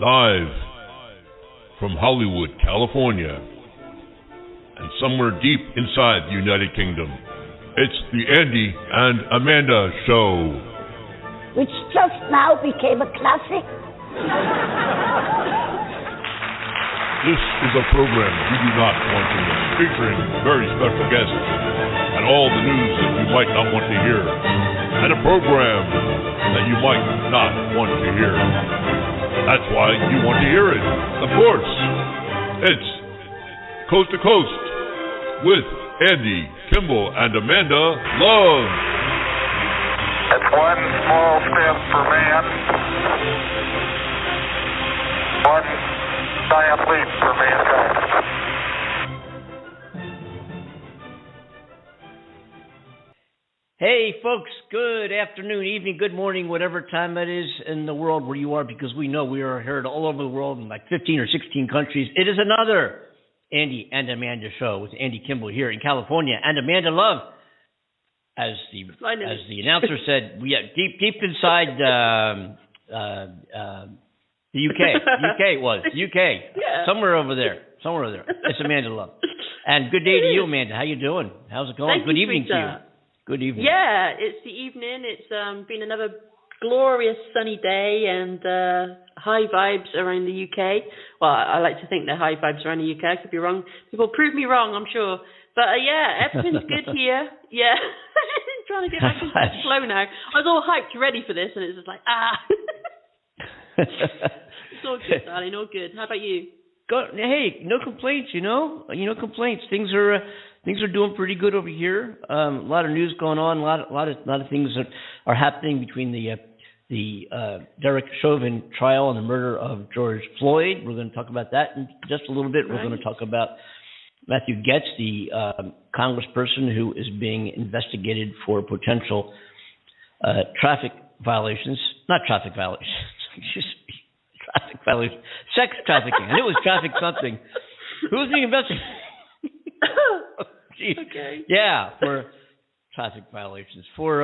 Live from Hollywood, California, and somewhere deep inside the United Kingdom, it's the Andy and Amanda Show. Which just now became a classic. This is a program you do not want to miss, featuring very special guests and all the news that you might not want to hear, and a program that you might not want to hear. That's why you want to hear it. Of course, it's Coast to Coast with Andy Kimball and Amanda Love. It's one small step for man, one giant leap for mankind. Hey, folks, good afternoon, evening, good morning, whatever time it is in the world where you are, because we know we are heard all over the world in like 15 or 16 countries. It is another Andy and Amanda Show with Andy Kimball here in California and Amanda Love, as the announcer said, we are deep inside the UK, Yeah. somewhere over there. It's Amanda Love. And good day to you, Amanda. How you doing? How's it going? Good evening to you. Good evening. Yeah, it's the evening. It's been another glorious sunny day and high vibes around the UK. Well, I like to think they're high vibes around the UK. I could be wrong. People prove me wrong, I'm sure. But yeah, everything's good here. Yeah. Trying to get back into the flow now. I was all hyped, ready for this, and it's just like, It's all good, darling. All good. How about you? Hey, no complaints. No complaints. Things are doing pretty good over here. A lot of news going on. A lot of things that are happening between the Derek Chauvin trial and the murder of George Floyd. We're going to talk about that in just a little bit. Right. We're going to talk about Matthew Gaetz, the congressperson who is being investigated for potential traffic violations. Not traffic violations. Traffic violations. Sex trafficking. I knew it was traffic something. Who's being investigated? Okay. Yeah, for traffic violations. For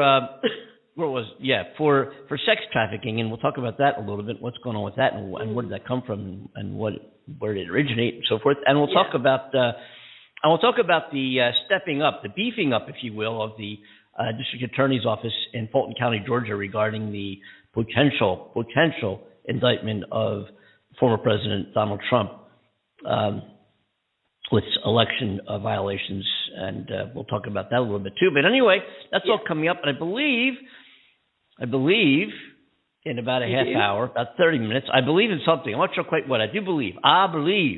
sex trafficking, and we'll talk about that a little bit. What's going on with that, and where did that come from, and where did it originate, and so forth. And we'll talk about the stepping up, the beefing up, if you will, of the district attorney's office in Fulton County, Georgia, regarding the potential indictment of former President Donald Trump with election violations, and we'll talk about that a little bit too. But anyway, that's all coming up, and I believe in about a half hour, about 30 minutes. I believe in something. I'm not sure quite what. I do believe. I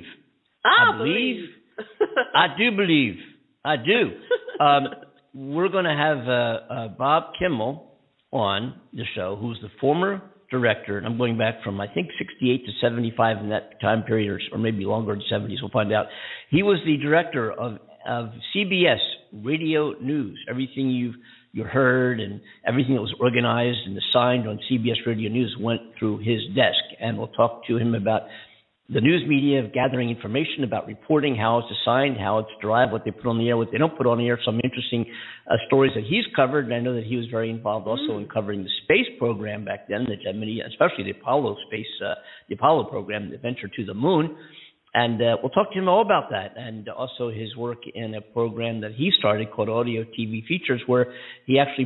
do. We're going to have Bob Kimmel on the show, who's the former director, and I'm going back from, I think, 68 to 75 in that time period, or maybe longer in the 70s. We'll find out. He was the director of CBS Radio News. Everything you heard and everything that was organized and assigned on CBS Radio News went through his desk. And we'll talk to him about the news media, gathering information about reporting, how it's assigned, how it's derived, what they put on the air, what they don't put on the air, some interesting stories that he's covered. And I know that he was very involved also in covering the space program back then, the Gemini, especially the Apollo program, the venture to the moon. And we'll talk to him all about that, and also his work in a program that he started called Audio TV Features, where he actually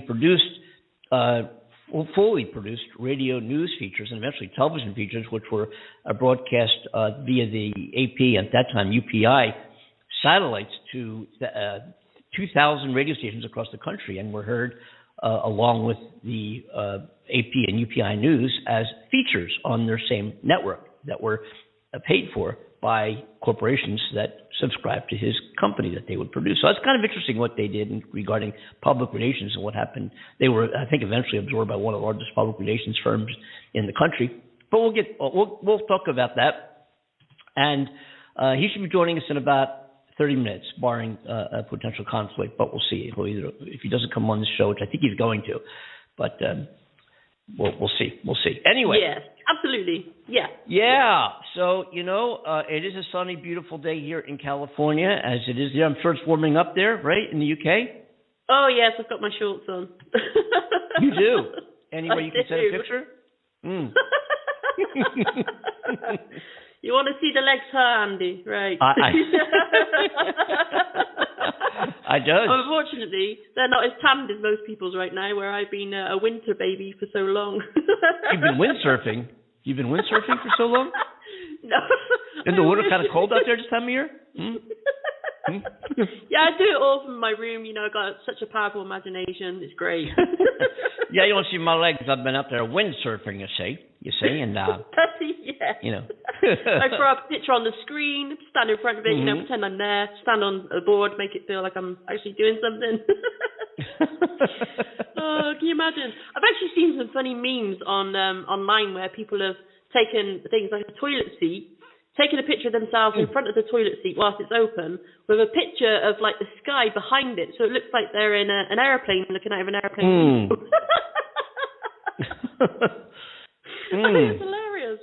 fully produced radio news features and eventually television features, which were broadcast via the AP, at that time UPI, satellites to 2,000 radio stations across the country, and were heard along with the AP and UPI News as features on their same network that were paid for by corporations that subscribed to his company that they would produce. So that's kind of interesting what they did regarding public relations and what happened. They were, I think, eventually absorbed by one of the largest public relations firms in the country. But we'll talk about that. And he should be joining us in about 30 minutes, barring a potential conflict. But we'll see. If he doesn't come on the show, which I think he's going to. But we'll see. We'll see. Anyway. Yes, absolutely. Yeah. Yeah. So, it is a sunny, beautiful day here in California, as it is there. I'm sure it's warming up there, right, in the UK? Oh, yes, I've got my shorts on. You do? Anywhere you can send a picture? You want to see the legs, huh, Andy? Right. I do. Unfortunately, they're not as tanned as most people's right now, where I've been a winter baby for so long. You've been windsurfing? You've been windsurfing for so long? No. Isn't the water kind of cold out there this time of year? Yeah, I do it all from my room. You know, I've got such a powerful imagination. It's great. Yeah, you don't see my legs. I've been up there windsurfing, you see, and yeah. you know. I throw up a picture on the screen, stand in front of it, you know, pretend I'm there, stand on a board, make it feel like I'm actually doing something. Oh, can you imagine? I've actually seen some funny memes on online where people have taken things like a toilet seat, taken a picture of themselves in front of the toilet seat whilst it's open, with a picture of like the sky behind it, so it looks like they're in an airplane looking out of an airplane. I think it's hilarious.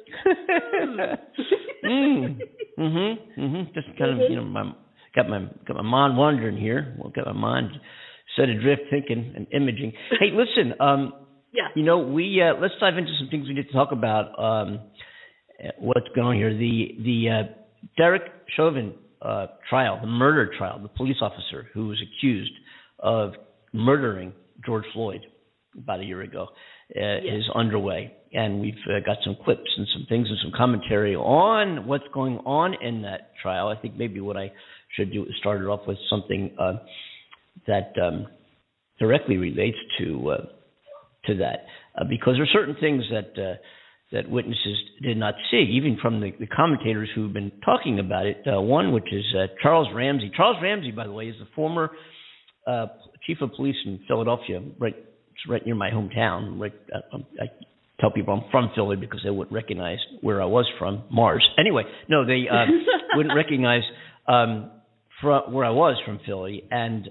Just kind of, you know, got my mind wandering here. Well, got my mind set adrift, thinking and imaging. Hey, listen. You know, we let's dive into some things we need to talk about. What's going on here? The Derek Chauvin trial, the murder trial, the police officer who was accused of murdering George Floyd about a year ago, is underway. And we've got some clips and some things and some commentary on what's going on in that trial. I think maybe what I should do is start it off with something that directly relates to that, because there are certain things that witnesses did not see, even from the commentators who've been talking about it. One, which is Charles Ramsey. Charles Ramsey, by the way, is the former chief of police in Philadelphia, right near my hometown. I tell people I'm from Philly because they wouldn't recognize where I was from, Mars. Anyway, no, they wouldn't recognize from where I was from Philly, and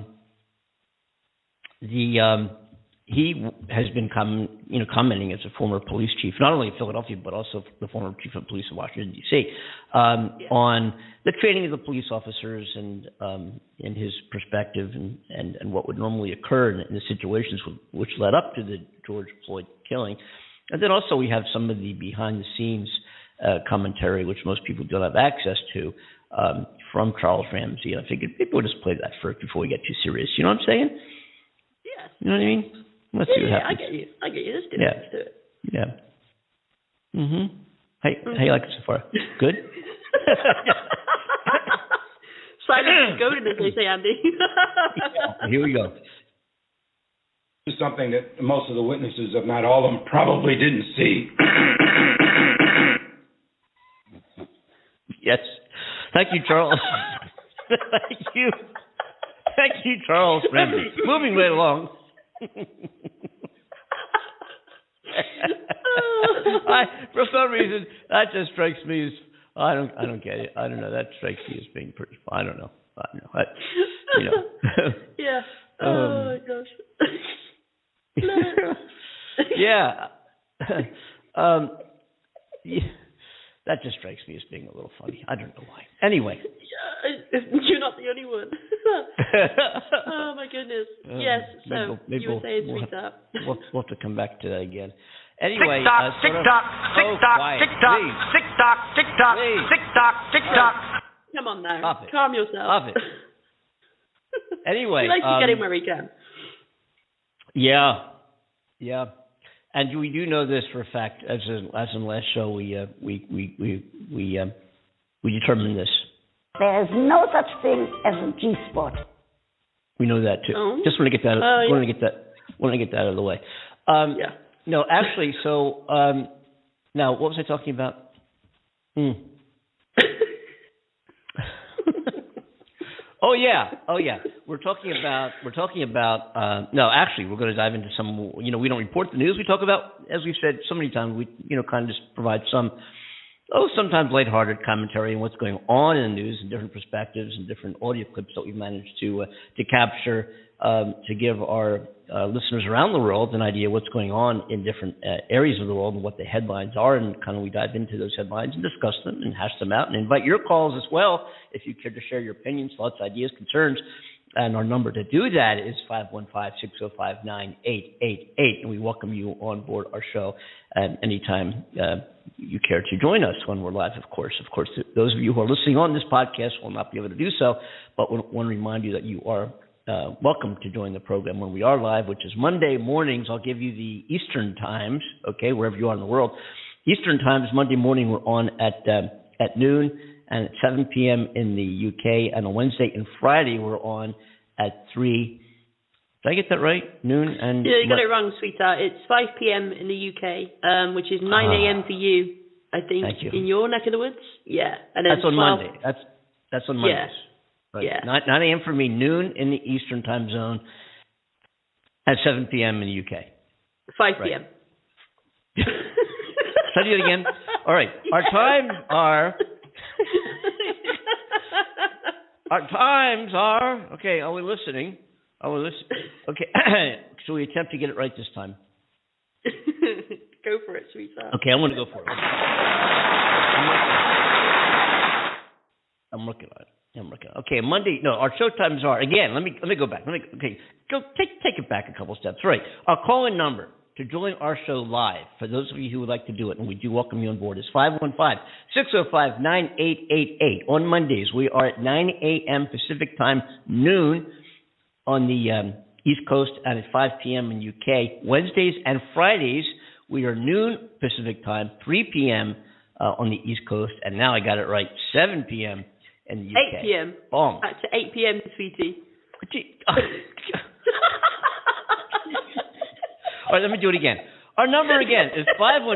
he has been commenting as a former police chief, not only in Philadelphia, but also the former chief of police in Washington, D.C., on the training of the police officers and in his perspective and what would normally occur in the situations which led up to the George Floyd killing. And then also we have some of the behind-the-scenes commentary, which most people don't have access to, from Charles Ramsey. And I figured maybe we'll just play that first before we get too serious. You know what I'm saying? Yes. You know what I mean? Let's see what happens. I get you. Let's do it. Let's do it. Yeah. Hey, how you like it so far? Good? Silence is golden, as they say, Andy. Here we go. This is something that most of the witnesses, if not all of them, probably didn't see. Yes. Thank you, Charles. Thank you. Thank you, Charles Ramsey. Moving right along. For some reason, that just strikes me as I don't get it. I don't know. That strikes me as being pretty fun. I don't know. Yeah. Oh my gosh. Yeah. That just strikes me as being a little funny. I don't know why. Anyway. You're not the only one. Oh, my goodness. Yes, so you were saying sweetheart. We'll have to come back to that again. Anyway. Tick-tock. Come on now. Stop it. Calm yourself. Stop it. Anyway. He likes to get in where he can. Yeah. And we do know this for a fact. As in the last show, we determined this. There is no such thing as a G-spot. We know that too. Oh. Just want to get that. Yeah. Want to get that out of the way. Yeah. No, actually. So now, what was I talking about? Oh yeah. We're talking about. No, actually, we're going to dive into some. We don't report the news. We talk about, as we've said so many times, we kind of just provide some, sometimes lighthearted commentary on what's going on in the news and different perspectives and different audio clips that we've managed to capture to give our listeners around the world an idea of what's going on in different areas of the world and what the headlines are, and kind of we dive into those headlines and discuss them and hash them out and invite your calls as well if you care to share your opinions, thoughts, ideas, concerns. And our number to do that is 515-605-9888, and we welcome you on board our show anytime you care to join us when we're live, of course. Of course, those of you who are listening on this podcast will not be able to do so, but we want to remind you that you are welcome to join the program when we are live, which is Monday mornings. I'll give you the Eastern times, okay, wherever you are in the world. Eastern times, Monday morning, we're on at noon and at 7 p.m. in the UK, and on Wednesday and Friday, we're on at 3. Did I get that right? Noon and... Yeah, you got it wrong, sweetheart. It's 5 p.m. in the UK, which is 9 a.m. for you, I think, in your neck of the woods. Yeah. And then that's on Monday. That's on Mondays. Yeah. Right. Yeah. 9 a.m. for me, noon in the Eastern time zone, at 7 p.m. in the UK. 5 p.m. Right. Should I do it again? All right. Our times are... Okay, are we listening? Okay. Shall we attempt to get it right this time? Go for it, sweetheart. Okay, I'm going to go for it. I'm working on it. Okay, Monday. No, our show times are again. Let me go back. Go take it back a couple steps. Right. Our call-in number to join our show live, for those of you who would like to do it, and we do welcome you on board, is 515-605-9888. On Mondays, we are at 9 a.m. Pacific time, noon on the East Coast, and at 5 p.m. in UK. Wednesdays and Fridays, we are noon Pacific time, 3 p.m. On the East Coast, and now I got it right, 7 p.m. in the UK. 8 p.m. Boom. Back to 8 p.m., sweetie. All right, let me do it again. Our number again is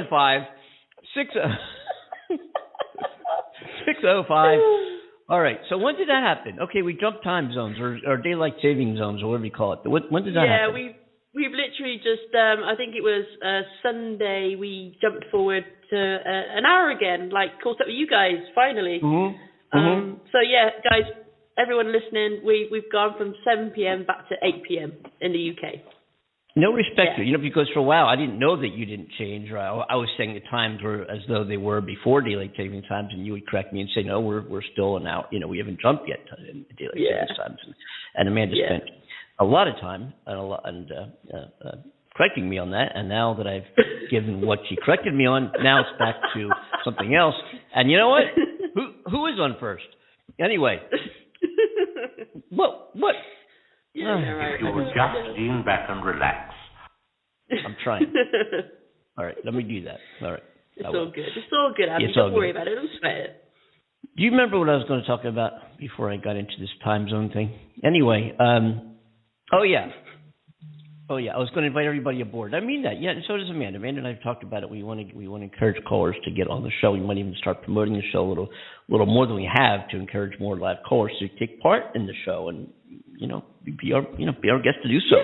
515-605. All right, so when did that happen? Okay, we jumped time zones or daylight saving zones or whatever you call it. When did that happen? Yeah, we've literally just, I think it was Sunday, we jumped forward to an hour again, caught up with you guys, finally. Mm-hmm. So yeah, guys, everyone listening, we've gone from 7 p.m. back to 8 p.m. in the UK. No respect to because for a while I didn't know that you didn't change. Or I was saying the times were as though they were before daylight saving times, and you would correct me and say, no, we're still an hour. We haven't jumped yet in daylight saving times. And Amanda spent a lot of time correcting me on that. And now that I've given what she corrected me on, now it's back to something else. And you know what? Who is on first? Anyway, what? Yeah, right. If you will just lean back and relax. I'm trying. All right, let me do that. All right. It's all good, Abby. Don't worry about it. Don't sweat it. Do you remember what I was going to talk about before I got into this time zone thing? Anyway, oh yeah, I was going to invite everybody aboard. I mean that, and so does Amanda. Amanda and I have talked about it. We want to encourage callers to get on the show. We might even start promoting the show a little more than we have to encourage more live callers to take part in the show and be our guest to do so.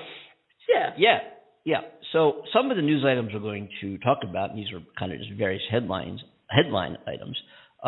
So some of the news items we're going to talk about, and these are kind of just various headline items,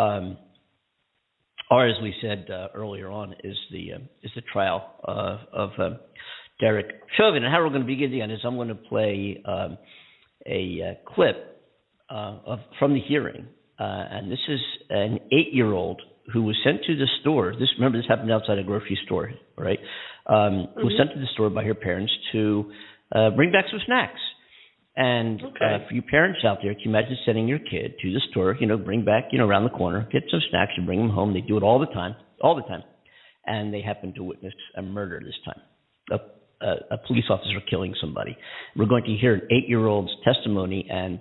are, as we said earlier on, is the trial of Derek Chauvin. And how we're going to begin again is I'm going to play a clip from the hearing, and this is an 8-year-old who was sent to the store. This happened outside a grocery store, right? Was sent to the store by her parents to bring back some snacks. And for you parents out there, can you imagine sending your kid to the store, bring back, around the corner, get some snacks and bring them home. They do it all the time. And they happen to witness a murder this time, a police officer killing somebody. We're going to hear an 8-year-old's testimony and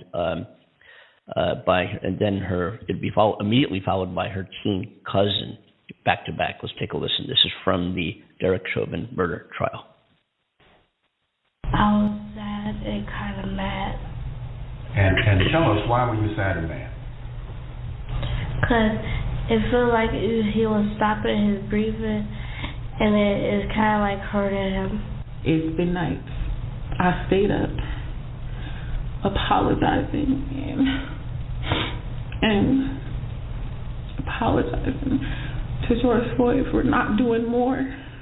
then it'd be immediately followed by her teen cousin, back to back. Let's take a listen. This is from the Derek Chauvin murder trial. I was sad and kind of mad. And tell us, why were you sad and mad? Because it felt like he was stopping his breathing, and it's kind of like hurting him. It's been nights. I stayed up apologizing and apologizing to George Floyd for not doing more.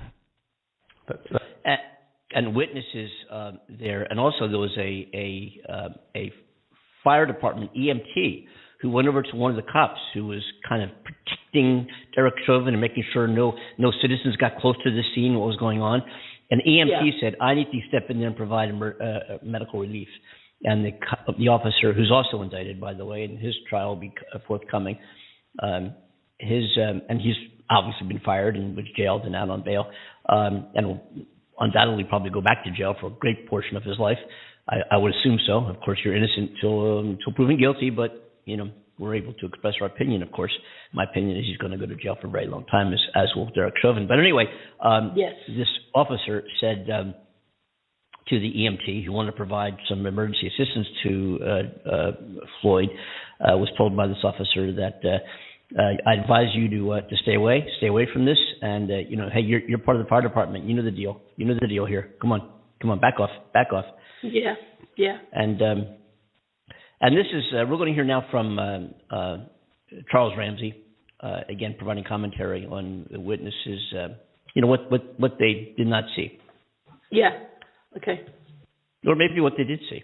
And witnesses there, and also there was a fire department EMT who went over to one of the cops who was kind of protecting Derek Chauvin and making sure no citizens got close to the scene, what was going on. And EMT said, I need to step in there and provide medical relief. and the officer, who's also indicted, by the way, and his trial will be forthcoming. And he's obviously been fired and was jailed and out on bail, and will undoubtedly probably go back to jail for a great portion of his life. I would assume so. Of course, you're innocent till proven guilty, but we're able to express our opinion. Of course, my opinion is he's going to go to jail for a very long time, as will Derek Chauvin. But anyway, this officer said to the EMT who wanted to provide some emergency assistance to Floyd, was told by this officer that I advise you to stay away from this, and hey, you're part of the fire department. You know the deal. You know the deal here. Come on, back off. Yeah. And this is we're going to hear now from Charles Ramsey, again providing commentary on the witnesses. What they did not see. Yeah. Okay. Or maybe what they did see.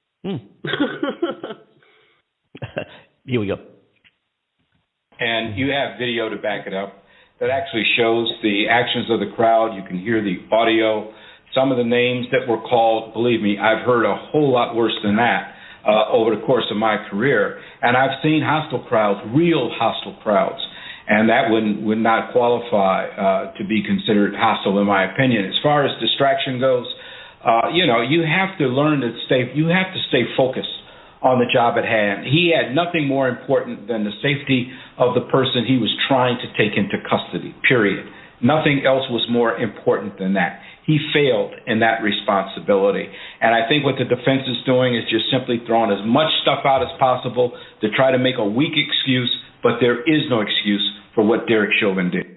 Here we go. And you have video to back it up that actually shows the actions of the crowd. You can hear the audio. Some of the names that were called, believe me, I've heard a whole lot worse than that over the course of my career. And I've seen hostile crowds, real hostile crowds. And that would not qualify to be considered hostile, in my opinion. As far as distraction goes, you have to learn to stay focused on the job at hand. He had nothing more important than the safety of the person he was trying to take into custody, period. Nothing else was more important than that. He failed in that responsibility. And I think what the defense is doing is just simply throwing as much stuff out as possible to try to make a weak excuse, but there is no excuse for what Derek Chauvin did.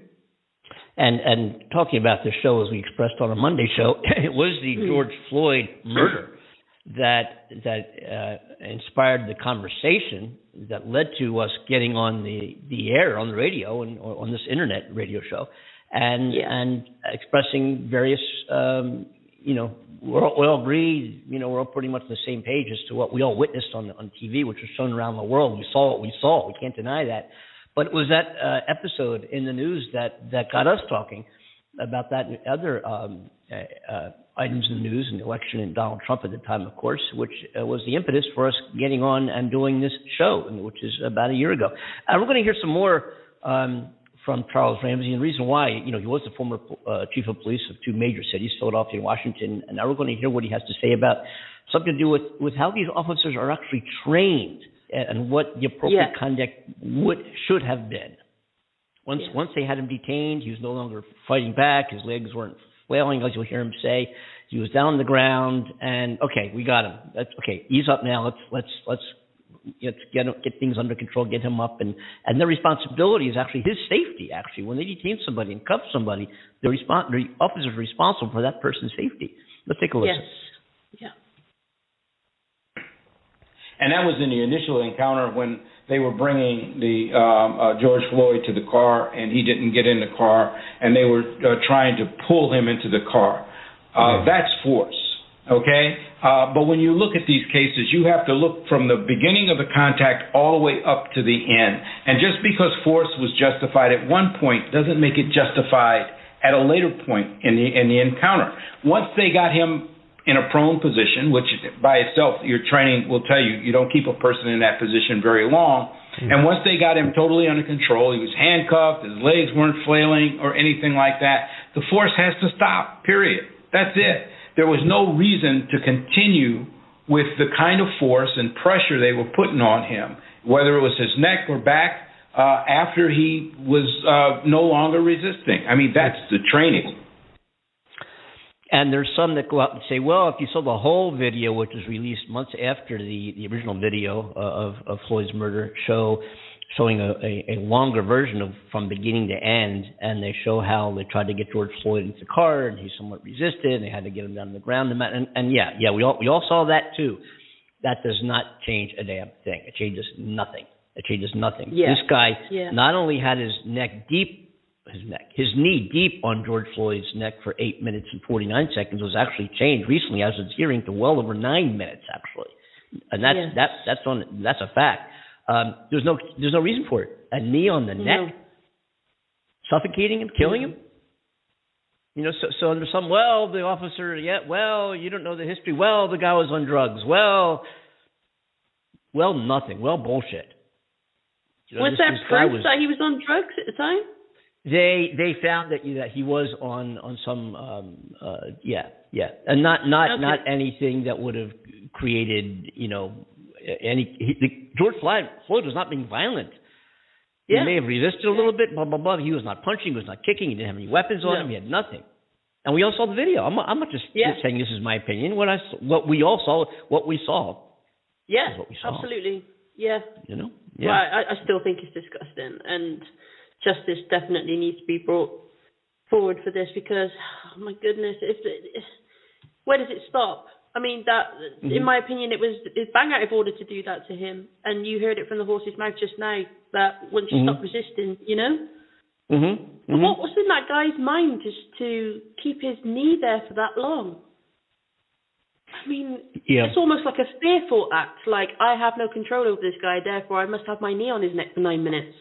And talking about the show, as we expressed on a Monday show, it was the George Floyd murder that inspired the conversation that led to us getting on the air, on the radio, and on this internet radio show, and expressing various, we all agree, we're all pretty much on the same page as to what we all witnessed on TV, which was shown around the world. We saw what we saw. We can't deny that. But it was that episode in the news that got us talking about that and other items in the news, and the election and Donald Trump at the time, of course, which was the impetus for us getting on and doing this show, which is about a year ago. And we're going to hear some more from Charles Ramsey, and the reason why, he was the former chief of police of two major cities, Philadelphia and Washington, and now we're going to hear what he has to say about something to do with how these officers are actually trained and what the appropriate conduct should have been. Once they had him detained, he was no longer fighting back. His legs weren't flailing, as you'll hear him say. He was down on the ground, and okay, we got him. That's okay. Ease up now. Let's get things under control. Get him up, and their responsibility is actually his safety. Actually, when they detain somebody and cuff somebody, the officers are responsible for that person's safety. Let's take a listen. Yes. Yeah. And that was in the initial encounter when they were bringing the George Floyd to the car, and he didn't get in the car, and they were trying to pull him into the car. That's force, okay? But when you look at these cases, you have to look from the beginning of the contact all the way up to the end. And just because force was justified at one point doesn't make it justified at a later point in the encounter. Once they got him in a prone position, which by itself, your training will tell you, you don't keep a person in that position very long. And once they got him totally under control, he was handcuffed, his legs weren't flailing or anything like that, the force has to stop, period. That's it. There was no reason to continue with the kind of force and pressure they were putting on him, whether it was his neck or back, after he was no longer resisting. I mean, that's the training. And there's some that go out and say, well, if you saw the whole video, which was released months after the original video of Floyd's murder, showing a longer version of from beginning to end, and they show how they tried to get George Floyd into the car, and he somewhat resisted, and they had to get him down on the ground. And we all saw that too. That does not change a damn thing. It changes nothing. Yeah. This guy not only had his knee deep on George Floyd's neck for 8 minutes and 49 seconds, was actually changed recently, as it's hearing, to well over 9 minutes actually, and that's a fact. There's no reason for it. A knee on the neck, suffocating him, killing him. You know, so under some, well, the officer, well, you don't know the history. Well, the guy was on drugs. Well, nothing. Well, bullshit. You know, was there proof that he was on drugs at the time? They found that he was on some and not anything that would have created George Floyd was not being violent. He may have resisted a little bit, blah blah blah. He was not punching, he was not kicking, he didn't have any weapons on him, he had nothing. And we all saw the video. I'm not just saying this is my opinion. What we saw. Yeah, what we saw. Absolutely. Yeah. You know. Yeah. Well, I still think it's disgusting, and justice definitely needs to be brought forward for this because, oh my goodness, where does it stop? I mean, that, in my opinion, it's bang out of order to do that to him, and you heard it from the horse's mouth just now that once you stop resisting, you know. But what was in that guy's mind just to keep his knee there for that long? I mean, it's almost like a fearful act. Like, I have no control over this guy, therefore I must have my knee on his neck for 9 minutes.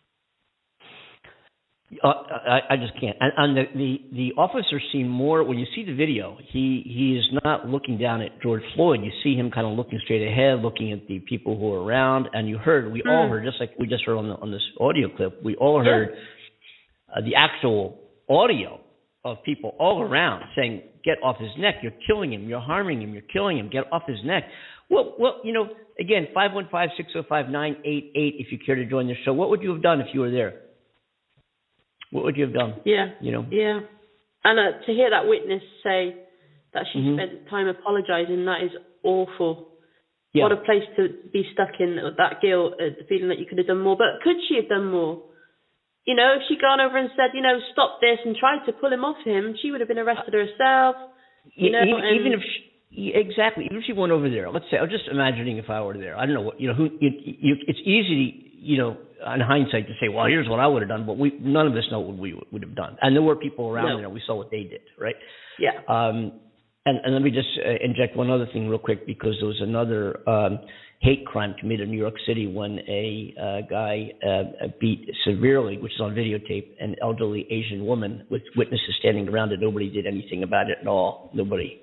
I just can't. And the officer seemed more, when you see the video, he is not looking down at George Floyd. You see him kind of looking straight ahead, looking at the people who are around. And we all heard, just like we just heard on this audio clip, we all heard the actual audio of people all around saying, get off his neck, you're killing him, you're harming him, you're killing him, get off his neck. Well, you know, again, 515-605-988 if you care to join the show. What would you have done if you were there? What would you have done? Yeah. You know? Yeah. And to hear that witness say that she spent time apologizing, that is awful. Yeah. What a place to be stuck in, that guilt, the feeling that you could have done more. But could she have done more? You know, if she'd gone over and said, you know, stop this and tried to pull him off him, she would have been arrested herself. Even if she went over there, let's say, I'm just imagining if I were there. I don't know what, you know, it's easy, you know, in hindsight to say, well, here's what I would have done, but none of us know what we would have done. And there were people around there, we saw what they did, right? Yeah. And let me just inject one other thing real quick, because there was another hate crime committed in New York City when a guy beat severely, which is on videotape, an elderly Asian woman with witnesses standing around it. Nobody did anything about it at all. Nobody.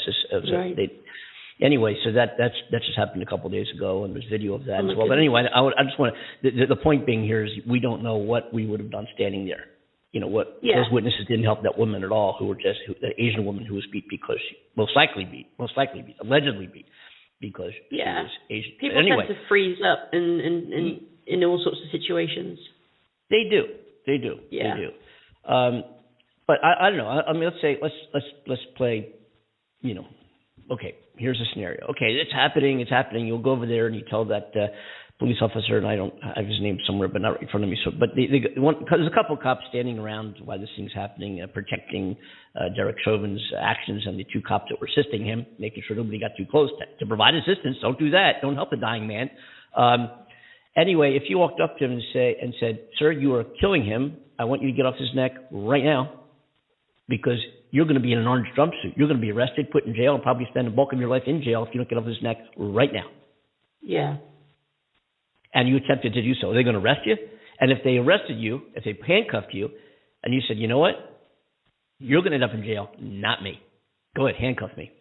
Anyway, so that just happened a couple of days ago, and there's video of that as well. But anyway, I just want to. The point being here is we don't know what we would have done standing there. You know what? Those witnesses didn't help that woman at all. The Asian woman who was beat because she allegedly beat because she was Asian. People tend to freeze up in all sorts of situations. They do. Yeah. They do. But I don't know. I mean, let's say let's play. You know, okay. Here's a scenario. Okay, it's happening. You'll go over there and you tell that police officer, and I have his name somewhere, but not right in front of me. So, but there's a couple of cops standing around while this thing's happening, protecting Derek Chauvin's actions, and the two cops that were assisting him, making sure nobody got too close to provide assistance. Don't do that. Don't help the dying man. Anyway, if you walked up to him and said, "Sir, you are killing him. I want you to get off his neck right now, because you're going to be in an orange jumpsuit. You're going to be arrested, put in jail, and probably spend the bulk of your life in jail if you don't get off his neck right now." Yeah. And you attempted to do so. Are they going to arrest you? And if they arrested you, if they handcuffed you, and you said, "You know what? You're going to end up in jail, not me. Go ahead, handcuff me."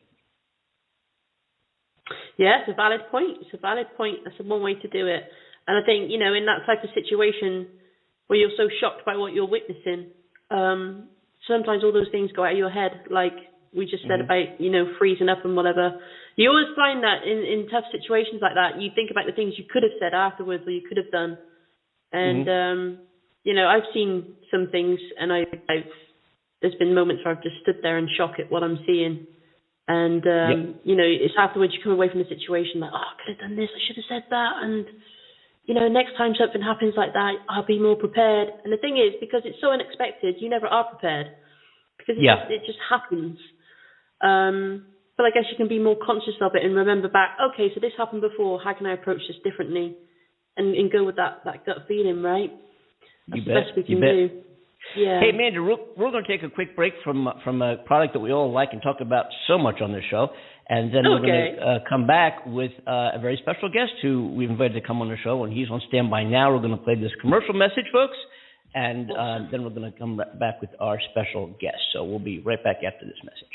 Yeah, it's a valid point. That's one way to do it. And I think, you know, in that type of situation where you're so shocked by what you're witnessing, sometimes all those things go out of your head, like we just said about, you know, freezing up and whatever. You always find that in tough situations like that, you think about the things you could have said afterwards or you could have done. And, you know, I've seen some things, and there's been moments where I've just stood there in shock at what I'm seeing. And, you know, it's afterwards you come away from the situation like, oh, I could have done this, I should have said that. And, you know, next time something happens like that, I'll be more prepared. And the thing is, because it's so unexpected, you never are prepared. Because it just happens. But I guess you can be more conscious of it and remember back, okay, so this happened before, how can I approach this differently? And go with that gut feeling, right? That's the best we can do. Yeah. Hey, Amanda, we're going to take a quick break from a product that we all like and talk about so much on this show. And then we're going to come back with a very special guest who we've invited to come on the show, and he's on standby now. We're going to play this commercial message, folks, and then we're going to come back with our special guest. So we'll be right back after this message.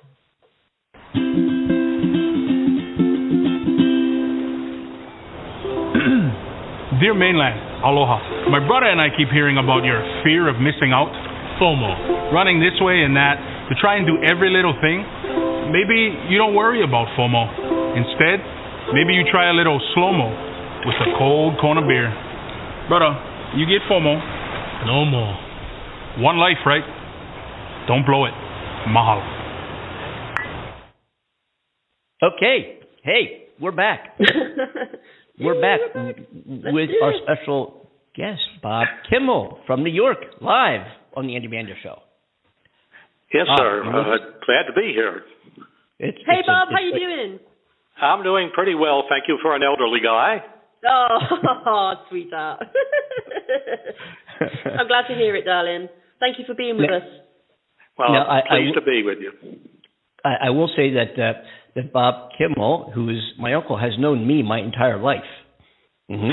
Dear Mainland, aloha. My brother and I keep hearing about your fear of missing out, FOMO, running this way and that to try and do every little thing. Maybe you don't worry about FOMO. Instead, maybe you try a little slow-mo with a cold cone of beer. Brother, you get FOMO. No more. One life, right? Don't blow it. Mahalo. Okay. Hey, we're back. We're back with our special guest, Bob Kimmel from New York, live on the Andy Banda Show. Yes, sir. Glad to be here. Hey, Bob, how you doing? I'm doing pretty well, thank you, for an elderly guy. Oh, sweetheart. I'm glad to hear it, darling. Thank you for being with us. Well, pleased to be with you. I will say that that Bob Kimmel, who is my uncle, has known me my entire life. Mm-hmm.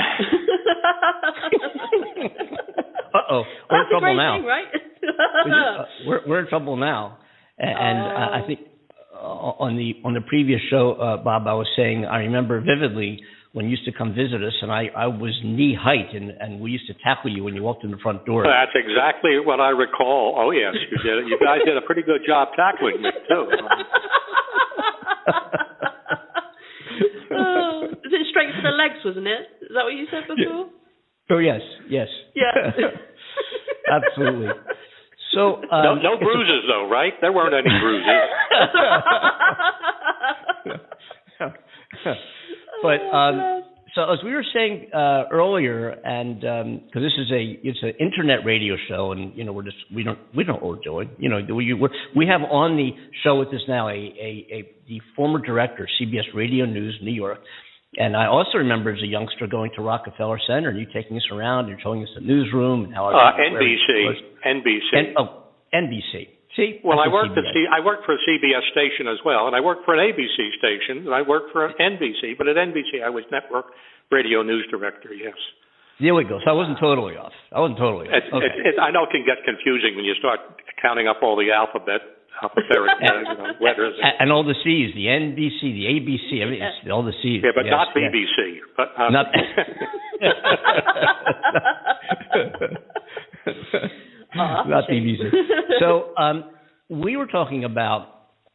Uh-oh, we're in trouble now. Thing, right? we're in trouble now, and I think on the previous show, Bob, I was saying I remember vividly when you used to come visit us, and I was knee height, and we used to tackle you when you walked in the front door. That's exactly what I recall. Oh yes, you did. You guys did a pretty good job tackling me too. Is it straight for the legs, wasn't it? Is that what you said before? Oh yes. Yeah. Absolutely. So no bruises though, right? There weren't any bruises. But so as we were saying earlier, and because it's an internet radio show, and you know we don't know what we're doing. You know we have on the show with us now the former director of CBS Radio News New York, and I also remember as a youngster going to Rockefeller Center and you taking us around and showing us the newsroom and how NBC. NBC. See? Well, I worked for a CBS station as well, and I worked for an ABC station, and I worked for an NBC. But at NBC, I was network radio news director. Yes. There we go. So I wasn't totally off. I know it can get confusing when you start counting up all the alphabet letters and all the C's, the NBC, the ABC, everything, all the C's. Yeah, but not BBC. But not. Not BBC. So we were talking about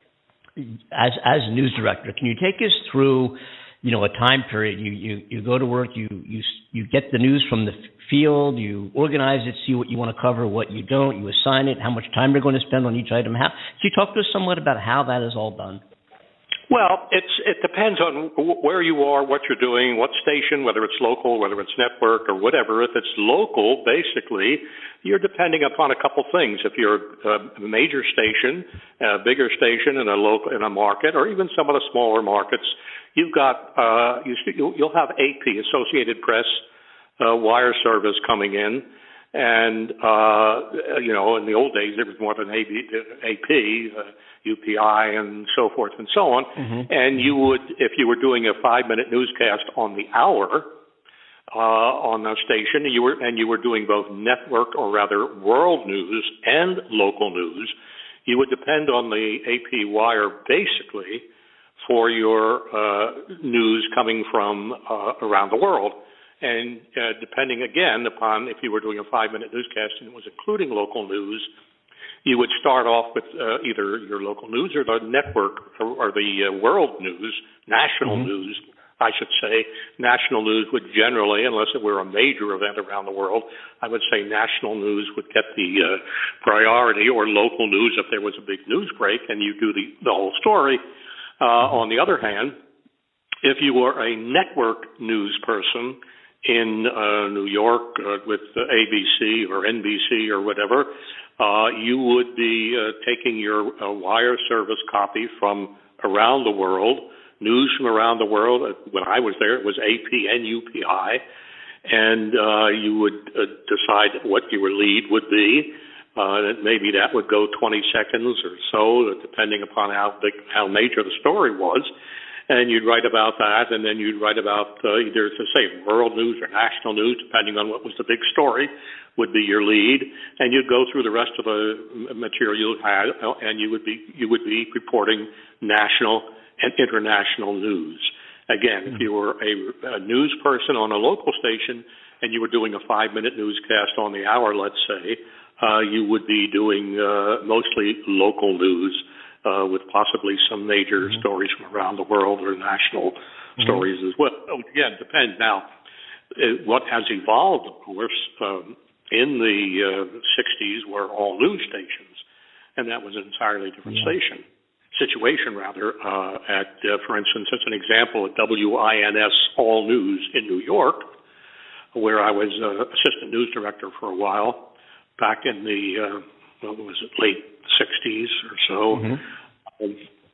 as news director. Can you take us through, a time period? You go to work. You get the news from the field. You organize it, see what you want to cover, what you don't. You assign it, how much time you're going to spend on each item. Can you talk to us somewhat about how that is all done? Well, it depends on where you are, what you're doing, what station, whether it's local, whether it's network or whatever. If it's local, basically, you're depending upon a couple things. If you're a major station, a bigger station in a market, or even some of the smaller markets, you've got you'll have AP, Associated Press, wire service coming in. And, in the old days, there was more than AP, UPI, and so forth and so on. Mm-hmm. And you would, if you were doing a 5-minute newscast on the hour on the station, you were doing both network, or rather world news, and local news, you would depend on the AP wire basically for your news coming from around the world. And depending, again, upon if you were doing a 5-minute newscast and it was including local news, you would start off with either your local news or the network or the world news, national news, I should say. National news would generally, unless it were a major event around the world, I would say national news would get the priority, or local news if there was a big news break and you do the whole story. On the other hand, if you were a network news person in New York with ABC or NBC or whatever, you would be taking your wire service copy from around the world, news from around the world. When I was there, it was AP and UPI, and you would decide what your lead would be. Maybe that would go 20 seconds or so, depending upon how major the story was. and you'd write about that, and then you'd write about either, to say, world news or national news, depending on what was the big story, would be your lead, and you'd go through the rest of the material you had, and you would be reporting national and international news. Again, if you were a news person on a local station and you were doing a 5-minute newscast on the hour, let's say, you would be doing mostly local news with possibly some major stories from around the world or national stories as well. So again, it depends. Now, what has evolved, of course, in the 60s were all news stations, and that was an entirely different situation, for instance, as an example, at WINS All News in New York, where I was assistant news director for a while back in the late 60s or so.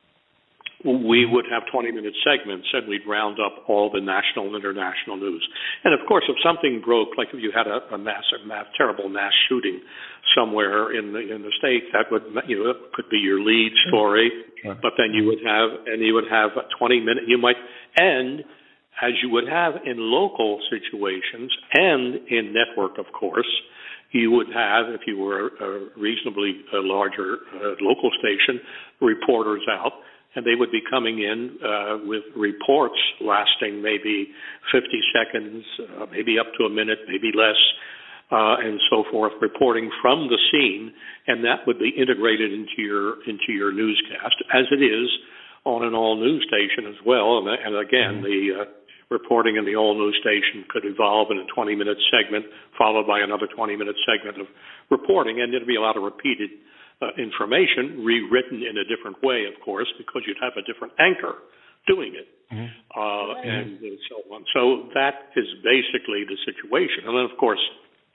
We would have 20-minute segments, and we'd round up all the national and international news. And, of course, if something broke, like if you had a terrible mass shooting somewhere in the States, that would, could be your lead story. But then you would have a 20-minute, you might end, as you would have in local situations and in network, of course, you would have, if you were a reasonably larger local station, reporters out, and they would be coming in with reports lasting maybe 50 seconds, maybe up to a minute, maybe less, and so forth, reporting from the scene, and that would be integrated into your newscast, as it is on an all-news station as well. And again, the reporting in the all-news station could evolve in a 20-minute segment, followed by another 20-minute segment of reporting, and there'd be a lot of repeated information, rewritten in a different way, of course, because you'd have a different anchor doing it, and so on. So that is basically the situation. And then, of course,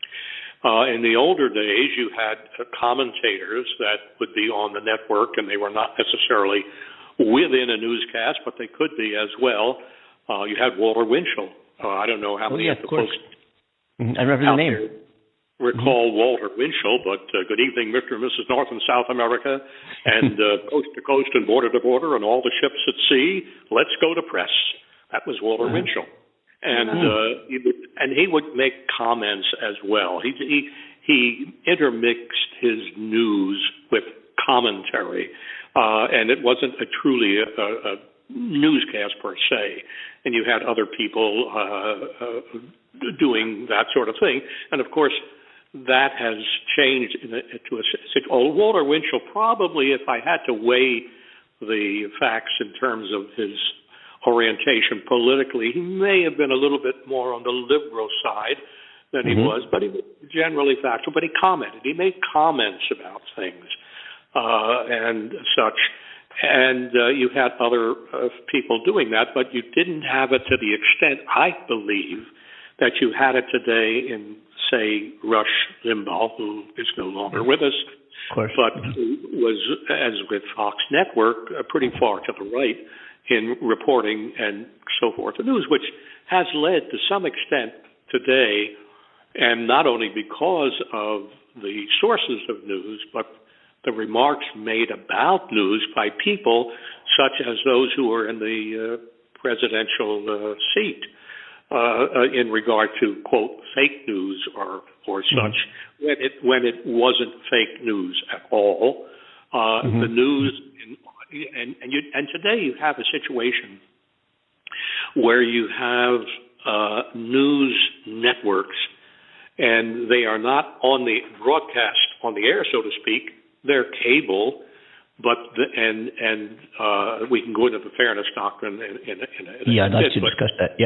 in the older days, you had commentators that would be on the network, and they were not necessarily within a newscast, but they could be as well. You had Walter Winchell. I don't know how many of the folks I remember the name. Recall Walter Winchell, but good evening, Mr. and Mrs. North and South America, and coast to coast and border to border, and all the ships at sea. Let's go to press. That was Walter Winchell, and he would make comments as well. He intermixed his news with commentary, and it wasn't truly a newscast per se. And you had other people doing that sort of thing, and of course, that has changed to a Walter Winchell, probably, if I had to weigh the facts in terms of his orientation politically, he may have been a little bit more on the liberal side than he was, but he was generally factual. But he commented. He made comments about things and such. And you had other people doing that, but you didn't have it to the extent, I believe, that you had it today in, say, Rush Limbaugh, who is no longer with us, but who was, as with Fox Network, pretty far to the right in reporting and so forth, the news, which has led to some extent today, and not only because of the sources of news, but the remarks made about news by people such as those who are in the presidential seat in regard to, quote, fake news or such, when it wasn't fake news at all. The news, and today you have a situation where you have news networks, and they are not on the broadcast on the air, so to speak. They're cable, but we can go into the fairness doctrine in I'd like to discuss that.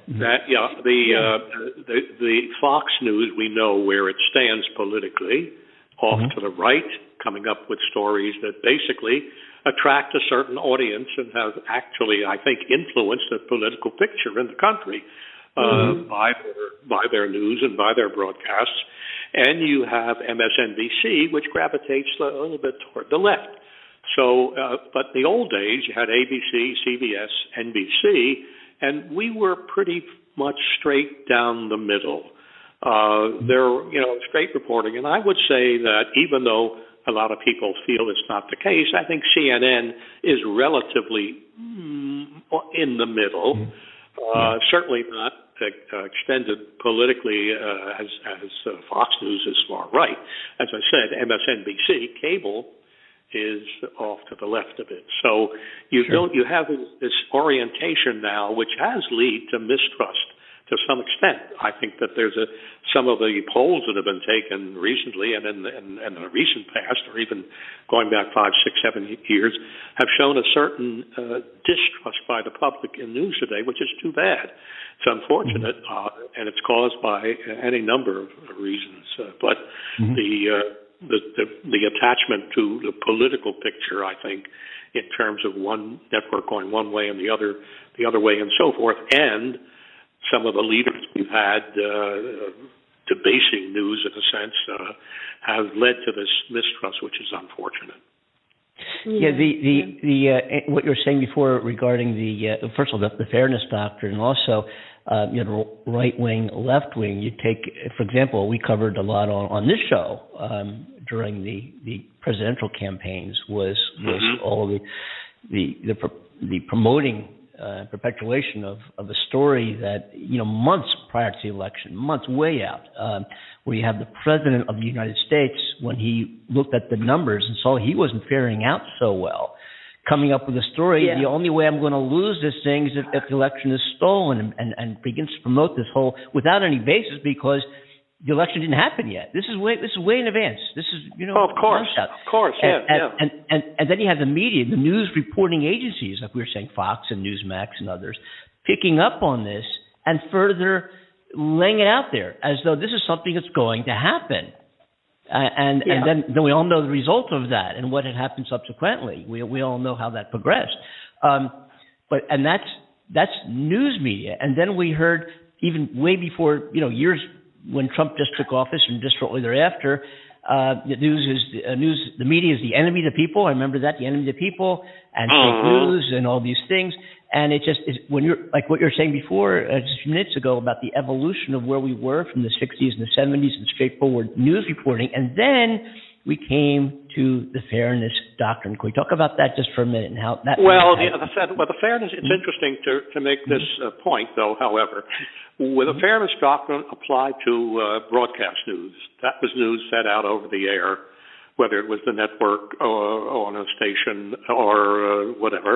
The Fox News, we know where it stands politically, off to the right, coming up with stories that basically attract a certain audience and have actually, I think, influenced the political picture in the country by their news and by their broadcasts. And you have MSNBC, which gravitates a little bit toward the left. So, but in the old days, you had ABC, CBS, NBC, and we were pretty much straight down the middle. Straight reporting. And I would say that even though a lot of people feel it's not the case. I think CNN is relatively in the middle. Certainly not extended politically as Fox News is far right. As I said, MSNBC cable is off to the left of it. So you have this orientation now, which has led to mistrust to some extent. I think that there's some of the polls that have been taken recently and in the recent past, or even going back 5, 6, 7 years, have shown a certain distrust by the public in news today, which is too bad. It's unfortunate, and it's caused by any number of reasons. But the attachment to the political picture, I think, in terms of one network going one way and the other way, and so forth, and some of the leaders we've had debasing news, in a sense, have led to this mistrust, which is unfortunate. What you were saying before regarding first of all, the fairness doctrine, and also right wing, left wing. You take, for example, we covered a lot on this show during the presidential campaigns was all the promoting. Perpetuation of a story that, months prior to the election, months way out, where you have the president of the United States, when he looked at the numbers and saw he wasn't faring out so well, coming up with a story, the only way I'm going to lose this thing is if the election is stolen, and begins to promote this whole, without any basis, because the election didn't happen yet. This is way in advance. This is, of course, and then you have the media, the news reporting agencies, like we were saying, Fox and Newsmax and others, picking up on this and further laying it out there as though this is something that's going to happen. And then we all know the result of that and what had happened subsequently. We all know how that progressed. But that's news media. And then we heard even way before, years when Trump just took office and just shortly thereafter, the media is the enemy of the people. I remember that, the enemy of the people, and fake news and all these things. And it just is, when you're like what you're saying before, just a few minutes ago, about the evolution of where we were from the 60s and the 70s and straightforward news reporting, and then we came to the fairness doctrine. Can we talk about that just for a minute and how that? The fairness. It's interesting to make this point, though. However, with the fairness doctrine applied to broadcast news, that was news set out over the air, whether it was the network or on a station or whatever.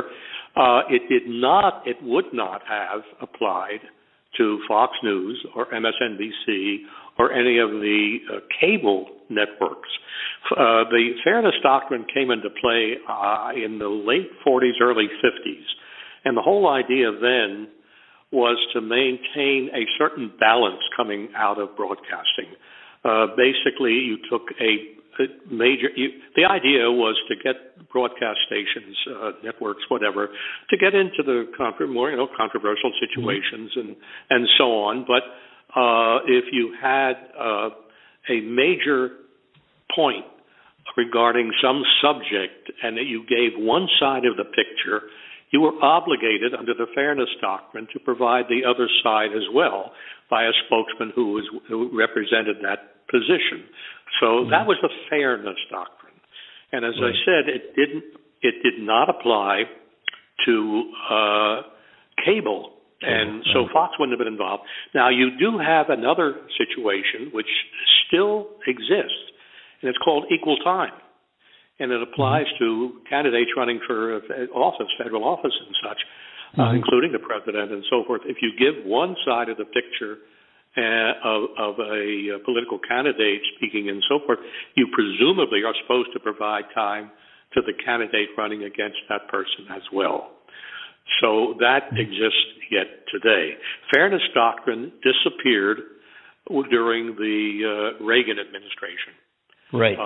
It would not have applied to Fox News or MSNBC or any of the cable networks. The fairness doctrine came into play in the late 40s, early 50s. And the whole idea then was to maintain a certain balance coming out of broadcasting. Basically, you took the idea was to get broadcast stations, networks, whatever, to get into the more controversial situations and so on. But if you had a major point regarding some subject and that you gave one side of the picture, you were obligated under the fairness doctrine to provide the other side as well by a spokesman who represented that position. So that was the fairness doctrine. And as I said, it did not apply to cable. And so Fox wouldn't have been involved. Now, you do have another situation which still exists, and it's called equal time. And it applies to candidates running for office, federal office and such, including the president and so forth. If you give one side of the picture of a political candidate speaking and so forth, you presumably are supposed to provide time to the candidate running against that person as well. So that exists yet today. Fairness doctrine disappeared during the Reagan administration. Right.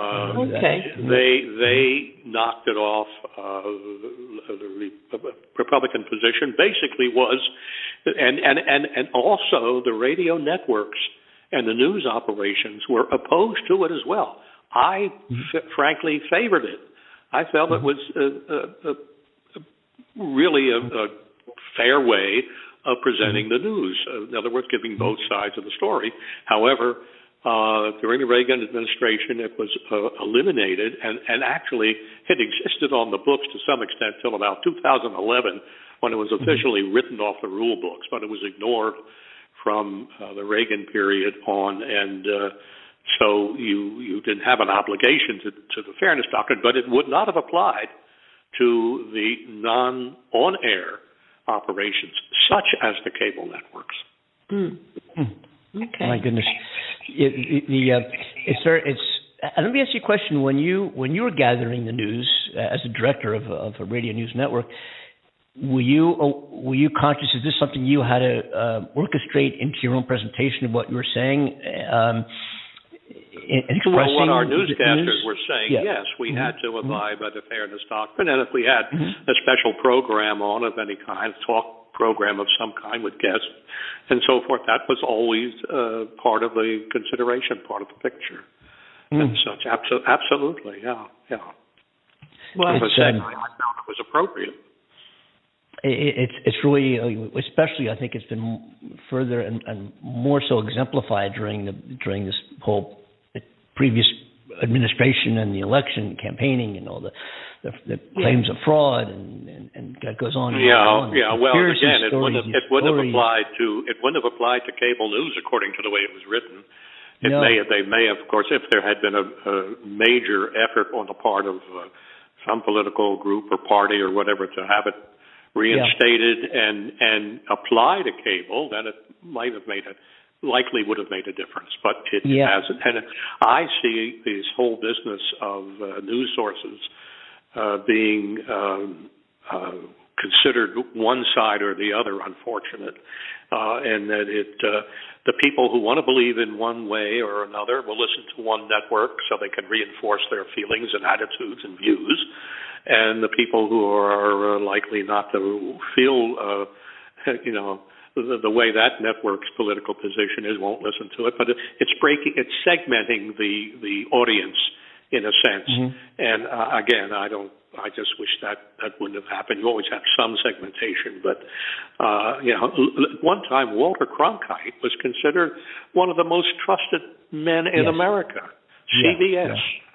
They knocked it off. The Republican position basically was, and also the radio networks and the news operations were opposed to it as well. I frankly favored it. I felt it was really a fair way of presenting the news. In other words, giving both sides of the story. However, During the Reagan administration, it was eliminated, and actually it existed on the books to some extent till about 2011, when it was officially written off the rule books, but it was ignored from the Reagan period on, and so you didn't have an obligation to the fairness doctrine, but it would not have applied to the non-on-air operations, such as the cable networks. Okay. My goodness. Let me ask you a question. When you were gathering the news as a director of a radio news network, were you conscious? Is this something you had to orchestrate into your own presentation of what you were saying? Well, what our newscasters were saying, yes, we had to Mm-hmm. abide by the fairness doctrine, and if we had a special program on of any kind, talk program of some kind with guests and so forth, that was always part of the consideration, part of the picture. And such, absolutely, yeah. Well, I found it was appropriate. It's really, especially I think it's been further and more so exemplified during this whole previous administration and the election campaigning and all the claims of fraud and that goes on. Yeah. Well, again, it wouldn't have applied to cable news according to the way it was written. They may have, of course, if there had been a major effort on the part of some political group or party or whatever to have it reinstated and apply to cable, then it likely would have made a difference, but it hasn't. And I see this whole business of news sources being considered one side or the other unfortunate, and that the people who want to believe in one way or another will listen to one network so they can reinforce their feelings and attitudes and views, and the people who are likely not to feel, the way that network's political position is, won't listen to it. But it's segmenting the audience in a sense. And again, I just wish that wouldn't have happened. You always have some segmentation, but at one time Walter Cronkite was considered one of the most trusted men in America. CBS.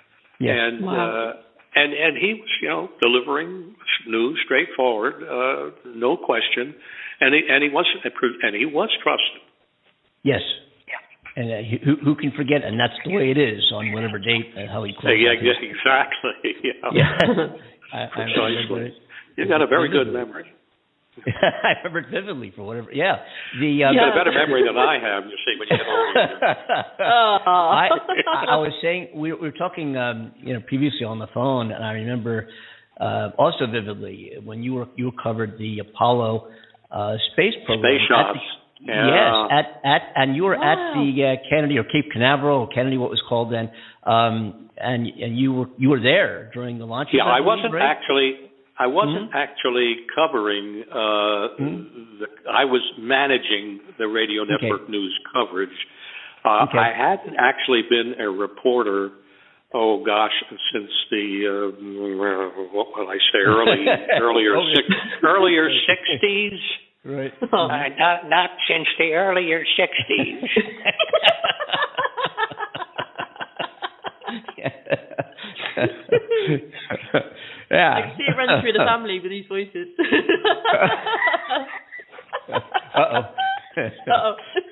And he was, delivering news straightforward, no question, and he was trusted. Yes. And who can forget? And that's the way it is on whatever date how he closed. Exactly. Precisely. You've got a very good memory. I remember it vividly for whatever. Yeah. You've got a better memory than I have. You see, when you get older. I was saying we were talking, previously on the phone, and I remember also vividly when you covered the Apollo space program. Space shots. Yes, and you were at the Kennedy or Cape Canaveral or Kennedy, what was called then, and you were there during the launch. Yeah, I wasn't actually covering. I was managing the radio network news coverage. I hadn't actually been a reporter. Oh gosh, since the what will I say? Earlier 60s. Right. Not since the earlier 60s. Yeah. I can see it runs through the family with these voices. Uh-oh.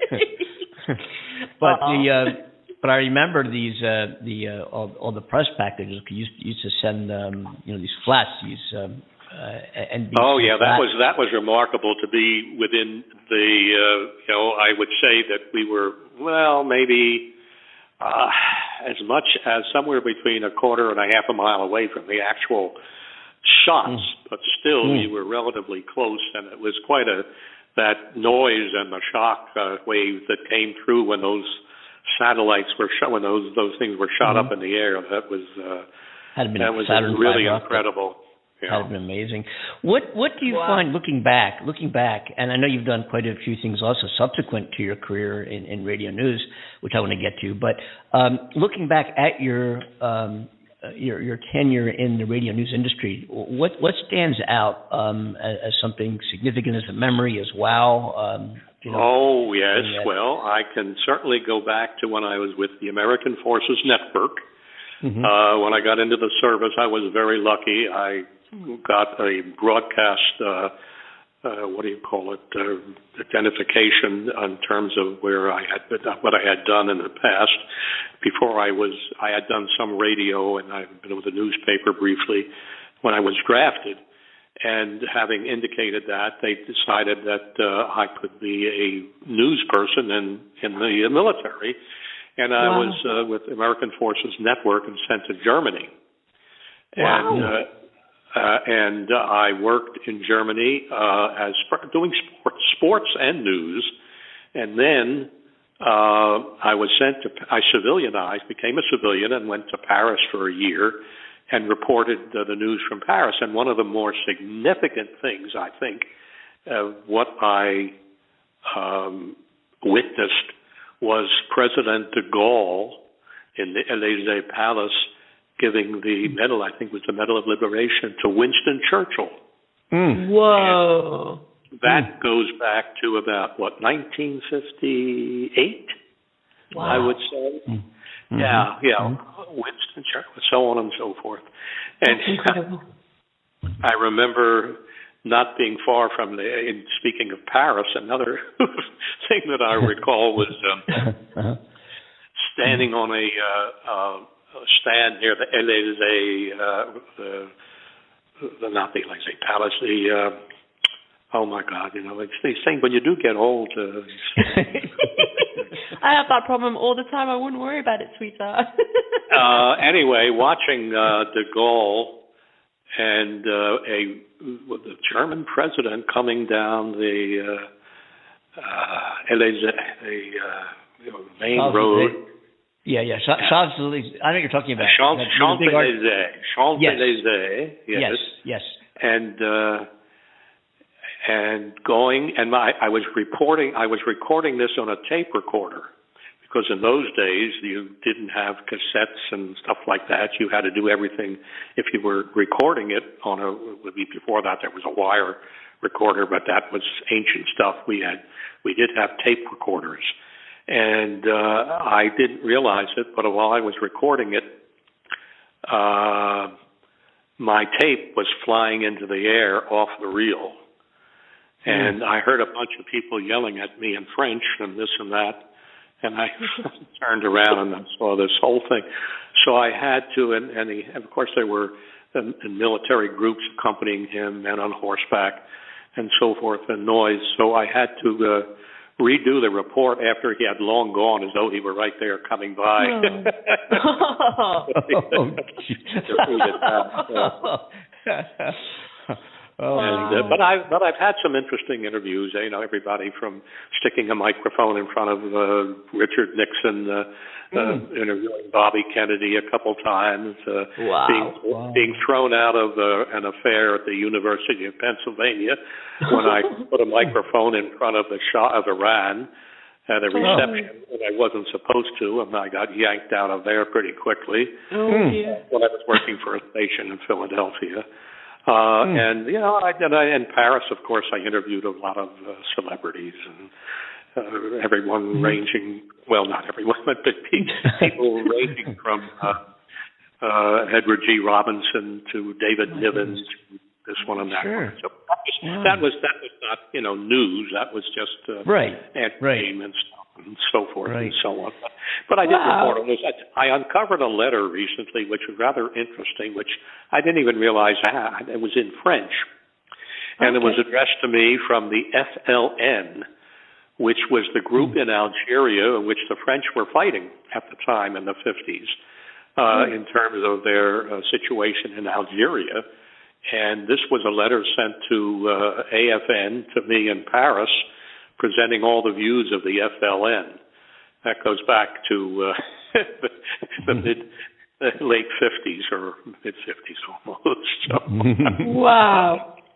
But I remember these all the press packages used to send these flats, NBC. Oh yeah, that was remarkable to be within the I would say that we were maybe as much as somewhere between a quarter and a half a mile away from the actual shots, but still we were relatively close, and it was quite that noise and the shock wave that came through when those satellites were when those things were shot up in the air. That was really incredible. That would have been amazing. What do you find looking back, and I know you've done quite a few things also subsequent to your career in radio news, which I want to get to, but looking back at your your tenure in the radio news industry, what stands out as something significant, as a memory, as wow? Oh, yes. Well, I can certainly go back to when I was with the American Forces Network. Mm-hmm. When I got into the service, I was very lucky. I got a broadcast, identification in terms of where I had been, what I had done in the past. Before I had done some radio, and I've been with the newspaper briefly when I was drafted. And having indicated that, they decided that I could be a news person in the military. And I was with American Forces Network and sent to Germany. Wow. And I worked in Germany doing sports and news. And then I was I civilianized, became a civilian, and went to Paris for a year and reported the news from Paris. And one of the more significant things, I think, what I witnessed was President de Gaulle in the Élysée Palace giving the medal, I think it was the Medal of Liberation, to Winston Churchill. Mm. Whoa. And that goes back to about, 1958, I would say. Mm-hmm. Yeah. Mm-hmm. Winston Churchill, so on and so forth. And that's incredible. I remember not being far from in speaking of Paris, another thing that I recall was standing on a stand near the Élysée, not the Élysée Palace, oh my God, it's these things when you do get old. I have that problem all the time. I wouldn't worry about it, sweetheart. Anyway, watching de Gaulle and the German president coming down the Élysée, the main road. Yeah. Champs-Élysées. I know what you're talking about. Champs-Élysées. Yes. And going, and I was recording this on a tape recorder, because in those days you didn't have cassettes and stuff like that. You had to do everything. If you were recording it before that there was a wire recorder, but that was ancient stuff. We did have tape recorders, and I didn't realize it, but while I was recording it, my tape was flying into the air off the reel. And I heard a bunch of people yelling at me in French and this and that. And I turned around and I saw this whole thing. So I had to, and of course there were military groups accompanying him, men on horseback and so forth, and noise. So I had to redo the report after he had long gone, as though he were right there coming by. But I've had some interesting interviews. Everybody from sticking a microphone in front of Richard Nixon, interviewing Bobby Kennedy a couple times, being thrown out of an affair at the University of Pennsylvania when I put a microphone in front of the Shah of Iran at a reception when I wasn't supposed to, and I got yanked out of there pretty quickly when I was working for a station in Philadelphia. And in Paris, of course, I interviewed a lot of celebrities and everyone ranging, well, not everyone, but people ranging from Edward G. Robinson to David Niven, this one and that one. So that was not news. That was just entertainment stuff and so forth and so on. But I did report on this. I uncovered a letter recently which was rather interesting, which I didn't even realize it was in French. And it was addressed to me from the FLN, which was the group in Algeria in which the French were fighting at the time in the 50s in terms of their situation in Algeria. And this was a letter sent to AFN, to me in Paris, presenting all the views of the FLN. That goes back to the late 50s or mid 50s almost. So. Wow.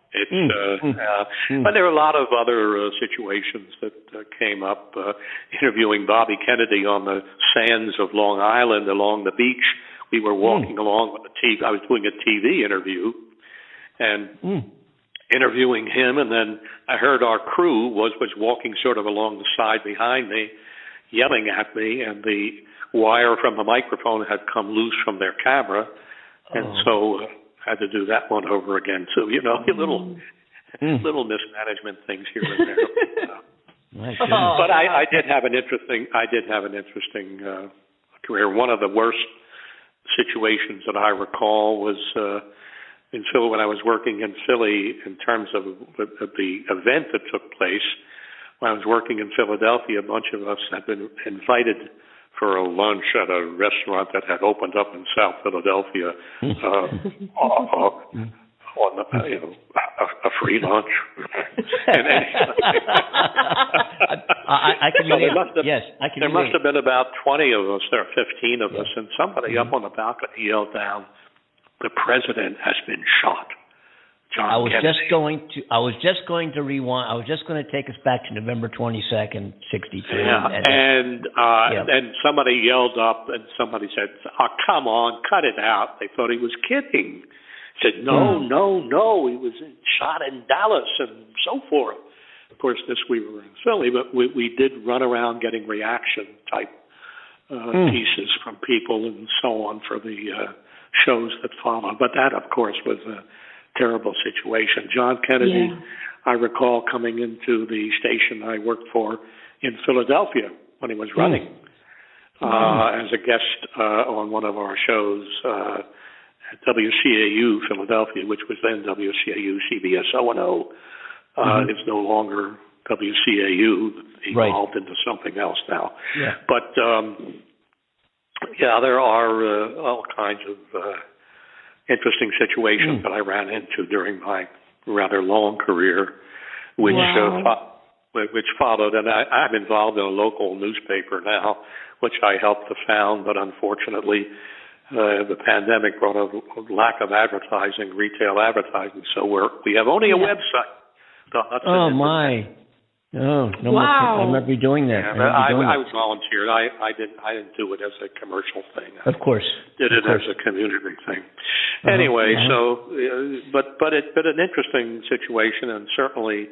But there are a lot of other situations that came up. Interviewing Bobby Kennedy on the sands of Long Island along the beach. We were walking along with the TV. I was doing a TV interview and interviewing him, and then I heard our crew was walking sort of along the side behind me, yelling at me, and the wire from the microphone had come loose from their camera, and so had to do that one over again too. You know, little mismanagement things here and there. But I did have an interesting career. One of the worst situations that I recall was in Philly when I was working in Philly in terms of the event that took place. When I was working in Philadelphia, a bunch of us had been invited for a lunch at a restaurant that had opened up in South Philadelphia on the, a free lunch. I can there must have been about 20 of us, there 15 of us, and somebody up on the balcony yelled down, "The president has been shot." John I was Kennedy. just going to rewind. I was just going to take us back to November 22nd, 63. And somebody yelled up, and somebody said, "Oh, come on, cut it out." They thought he was kidding. He said, No, he was shot in Dallas and so forth. Of course, we were in Philly, but we did run around getting reaction type pieces from people and so on for the shows that followed. But that, of course, was a terrible situation. John Kennedy, I recall coming into the station I worked for in Philadelphia when he was running as a guest on one of our shows at WCAU Philadelphia, which was then WCAU CBS O&O. It's no longer WCAU, evolved into something else now. Yeah. But there are all kinds of interesting situations that I ran into during my rather long career, which followed. And I'm involved in a local newspaper now, which I helped to found, but unfortunately the pandemic brought a lack of advertising, retail advertising, so we have only a website. I remember you doing that. I was volunteered. I didn't do it as a commercial thing. Of course. Did it as a community thing. Anyway, so but an interesting situation, and certainly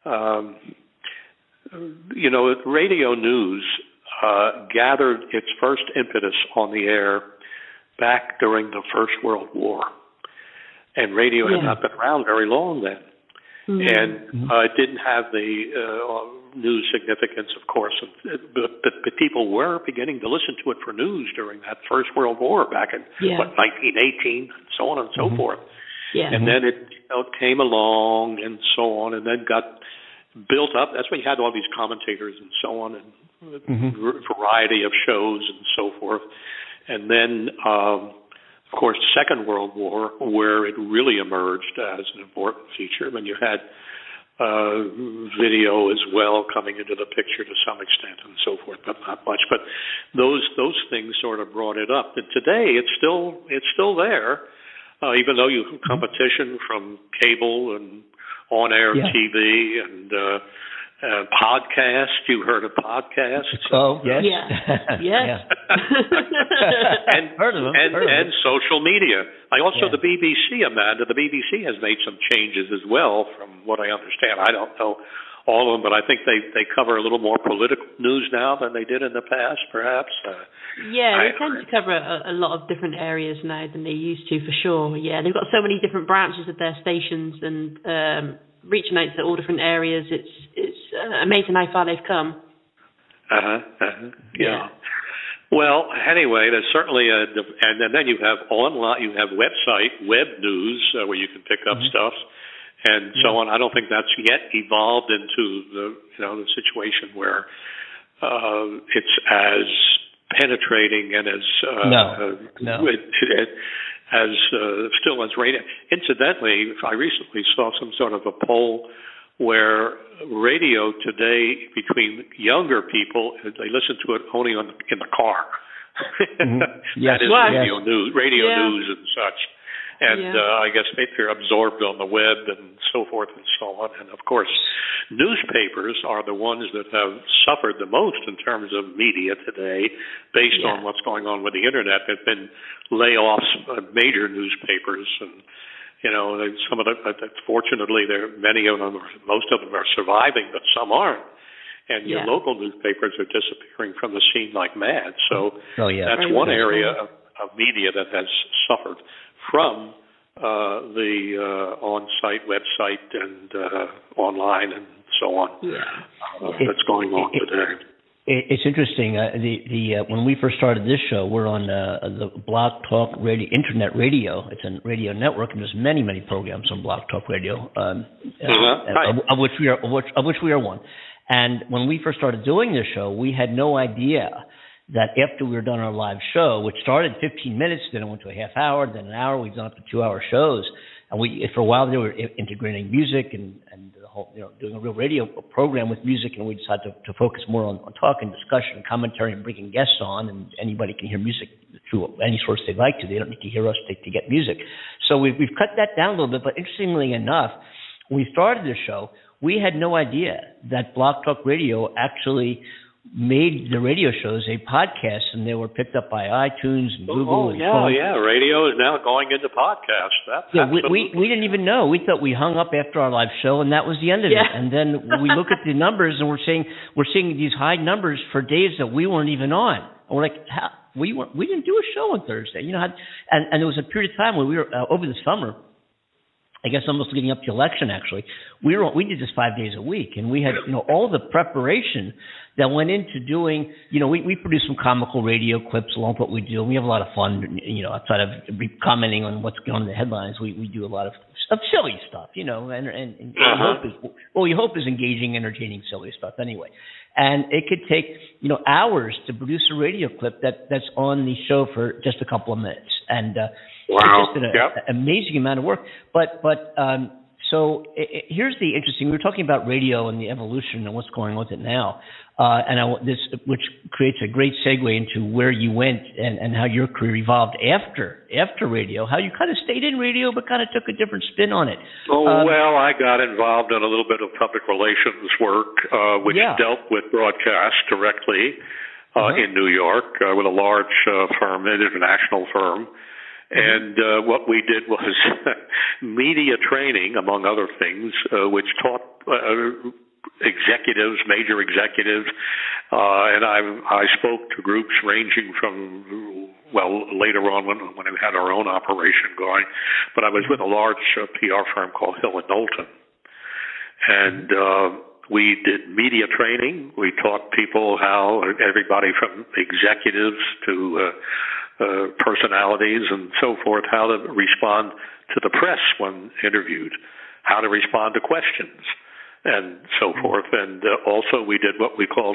radio news gathered its first impetus on the air back during the First World War, and radio had not been around very long then. And it didn't have the news significance, of course, but people were beginning to listen to it for news during that First World War back in 1918, and so on and so forth. Yeah. And then it came along and so on, and then got built up. That's when you had all these commentators and so on, and variety of shows and so forth. And then of course, Second World War, where it really emerged as an important feature, when you had video as well coming into the picture to some extent and so forth, but not much. But those things sort of brought it up. And today, it's still there, even though you have competition from cable and on-air TV and podcast. You heard of podcasts? Oh, yes. Yes. Heard of them. And social media. The BBC, Amanda, the BBC has made some changes as well, from what I understand. I don't know all of them, but I think they cover a little more political news now than they did in the past, perhaps. They tend to cover a lot of different areas now than they used to, for sure. Yeah, they've got so many different branches of their stations and reaching out to all different areas. It's amazing how far they've come. Yeah. Well, anyway, there's certainly and then you have online, you have web news where you can pick up stuff and so on. I don't think that's yet evolved into the situation where it's as penetrating and as still as radio. Incidentally, I recently saw some sort of a poll where radio today, between younger people, they listen to it only in the car. That is radio news and such. And I guess they're absorbed on the web and so forth and so on. And, of course, newspapers are the ones that have suffered the most in terms of media today based on what's going on with the Internet. There have been layoffs of major newspapers and, some of them, fortunately, many of them, most of them are surviving, but some aren't. And your local newspapers are disappearing from the scene like mad. So that's one area of media that has suffered from the on-site website and online and so on that's going on today. It's interesting. When we first started this show, we're on the Blog Talk Radio, Internet Radio. It's a radio network, and there's many programs on Blog Talk Radio, of which we are one. And when we first started doing this show, we had no idea that after we were done our live show, which started 15 minutes, then it went to a half hour, then an hour, we've done up to 2-hour shows. And for a while they were integrating music and the whole, doing a real radio program with music, and we decided to focus more on talk and discussion and commentary and bringing guests on, and anybody can hear music through any source they'd like to. They don't need to hear us to get music. So we've cut that down a little bit, but interestingly enough, when we started this show, we had no idea that Blog Talk Radio actually made the radio shows a podcast, and they were picked up by iTunes and Google. Radio is now going into podcasts. We didn't even know. We thought we hung up after our live show, and that was the end of it. And then we look at the numbers, and we're seeing these high numbers for days that we weren't even on. And we're like, we didn't do a show on Thursday, and there was a period of time where we were over the summer, I guess almost leading up to the election, actually, we did this 5 days a week, and we had all the preparation that went into doing. We produce some comical radio clips along with what we do, and we have a lot of fun. Outside of commenting on what's going on in the headlines, we do a lot of silly stuff. And we hope is engaging, entertaining, silly stuff anyway. And it could take hours to produce a radio clip that's on the show for just a couple of minutes, and it's just an amazing amount of work. So here's the interesting. We were talking about radio and the evolution and what's going on with it now, which creates a great segue into where you went and how your career evolved after radio. How you kind of stayed in radio but kind of took a different spin on it. I got involved in a little bit of public relations work, which dealt with broadcast directly in New York with a large firm, an international firm. And what we did was media training, among other things, which taught executives, major executives, and I spoke to groups ranging from, later on when we had our own operation going, but I was with a large PR firm called Hill & Knowlton. And we did media training. We taught people how, everybody from executives to personalities and so forth, how to respond to the press when interviewed, how to respond to questions, and so forth. And also we did what we called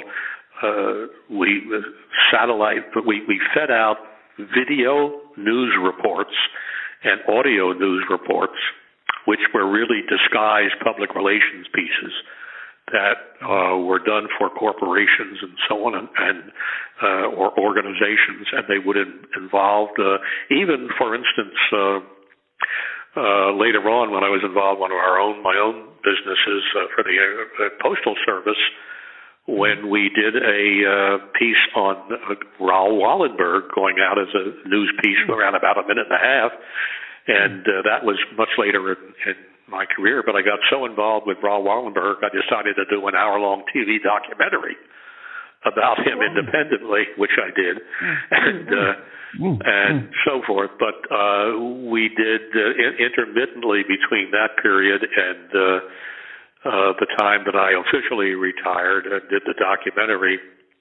satellite. We fed out video news reports and audio news reports, which were really disguised public relations pieces that were done for corporations and so on, and or organizations, and they would involve even, for instance, later on when I was involved in my own businesses for the Postal Service, when we did a piece on Raoul Wallenberg going out as a news piece around about a minute and a half, and that was much later in my career, but I got so involved with Raoul Wallenberg, I decided to do an hour-long TV documentary about him independently, which I did, and so forth. But we did intermittently between that period and the time that I officially retired and did the documentary.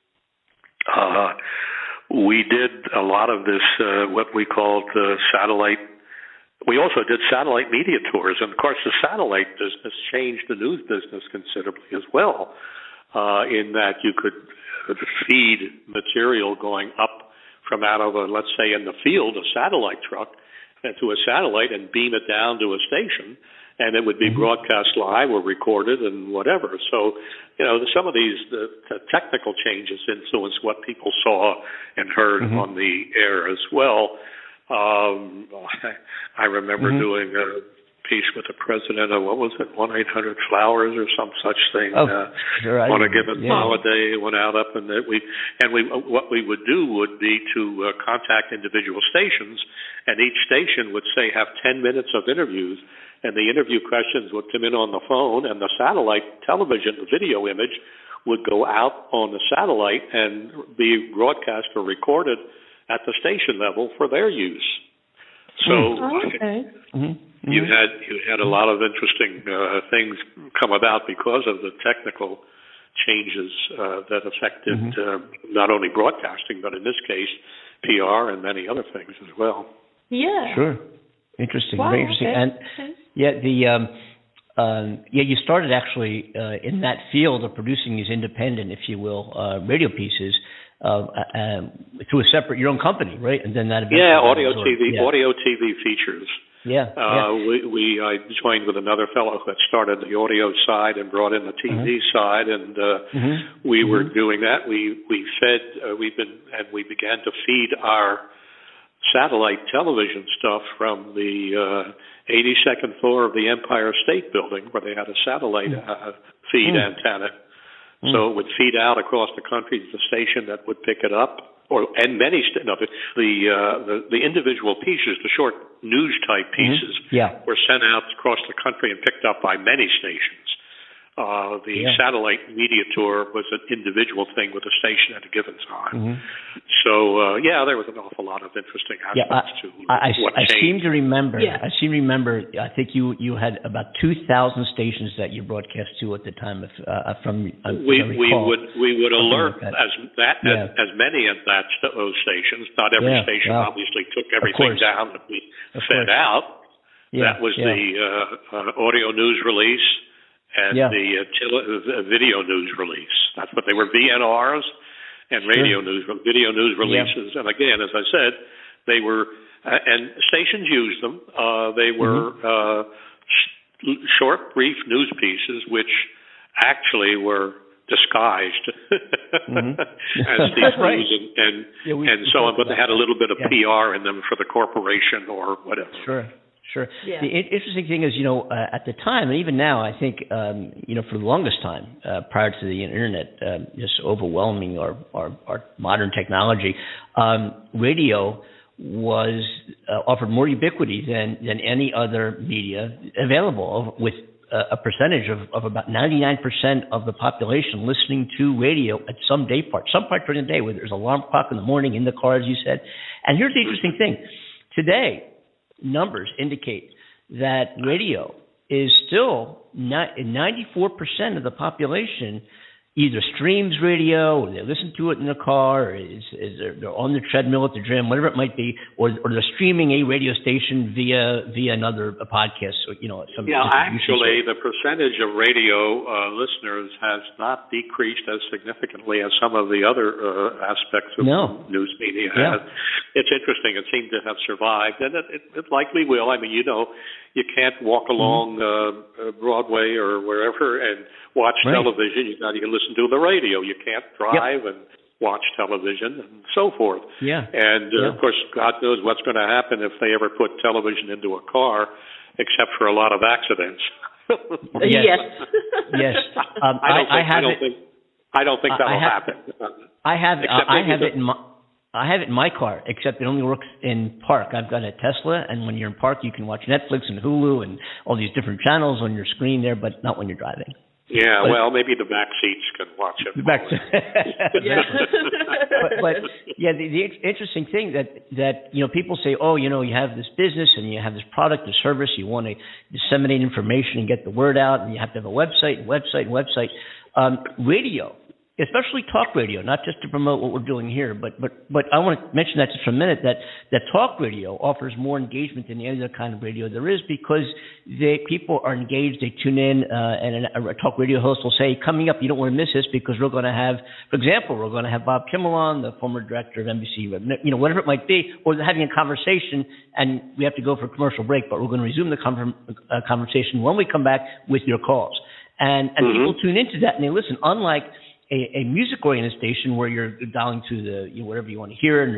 We did a lot of this, what we called satellite. We also did satellite media tours, and of course the satellite business changed the news business considerably as well, in that you could feed material going up from out of let's say in the field, a satellite truck, to a satellite and beam it down to a station, and it would be broadcast live or recorded and whatever. So, some of these the technical changes influenced what people saw and heard on the air as well. I remember doing a piece with the president of, what was it, 1-800-Flowers or some such thing. Sure, on a given holiday, went out up, and what we would do would be to contact individual stations, and each station would say have 10 minutes of interviews, and the interview questions would come in on the phone, and the satellite television, the video image, would go out on the satellite and be broadcast or recorded at the station level for their use. So you had a lot of interesting things come about because of the technical changes that affected not only broadcasting, but in this case, PR and many other things as well. Yeah. Sure. Interesting. Wow, Very interesting. okay. And you started actually in that field of producing these independent, if you will, radio pieces through a separate, your own company, right? And then that audio TV features. I joined with another fellow who had started the audio side and brought in the TV side, and we were doing that. We began to feed our satellite television stuff from the 82nd floor of the Empire State Building, where they had a satellite feed antenna. So it would feed out across the country to the station that would pick it up, the individual pieces, the short news type pieces, were sent out across the country and picked up by many stations. The satellite media tour was an individual thing with a station at a given time. So there was an awful lot of interesting aspects to what changed. I seem to remember. I think you had about 2,000 stations that you broadcast to at the time. We would alert as many of those stations. Not every station obviously took everything down that we fed out. That was the audio news release. And the video news release. That's what they were, VNRs and video video news releases. And again, as I said, they were, and stations used them. They were short, brief news pieces, which actually were disguised as these news and so on, but they had a little bit of PR in them for the corporation or whatever. Sure. Yeah. The interesting thing is, at the time, and even now, I think, for the longest time, prior to the internet just overwhelming our modern technology, radio was offered more ubiquity than any other media available, with a percentage of about 99% of the population listening to radio at some day part, some part during the day, whether there's an alarm clock in the morning, in the car, as you said. And here's the interesting thing. Today, numbers indicate that radio is still 94% of the population either streams radio, or they listen to it in the car, or they're on the treadmill at the gym, whatever it might be, or they're streaming a radio station via another podcast. Actually, the percentage of radio listeners has not decreased as significantly as some of the other aspects of news media have. It's interesting. It seemed to have survived, and it likely will. I mean, you can't walk along Broadway or wherever and watch television. You can listen to the radio. You can't drive and watch television and so forth. Of course, God knows what's going to happen if they ever put television into a car, except for a lot of accidents. Yes. I don't think that'll happen. I have it in my car, except it only works in park. I've got a Tesla, and when you're in park, you can watch Netflix and Hulu and all these different channels on your screen there, but not when you're driving. Yeah, maybe the back seats can watch it. The interesting thing that people say, you have this business and you have this product or service, you want to disseminate information and get the word out, and you have to have a website. Radio, especially talk radio, not just to promote what we're doing here, but I want to mention that just for a minute, that talk radio offers more engagement than any other kind of radio there is, because people are engaged, they tune in, and a talk radio host will say, coming up, you don't want to miss this, because we're going to have, for example, Bob Kimmel on, the former director of NBC, whatever it might be, or they're having a conversation, and we have to go for a commercial break, but we're going to resume the conversation when we come back with your calls. And people tune into that and they listen, unlike a music-oriented station where you're dialing to the whatever you want to hear, and there's a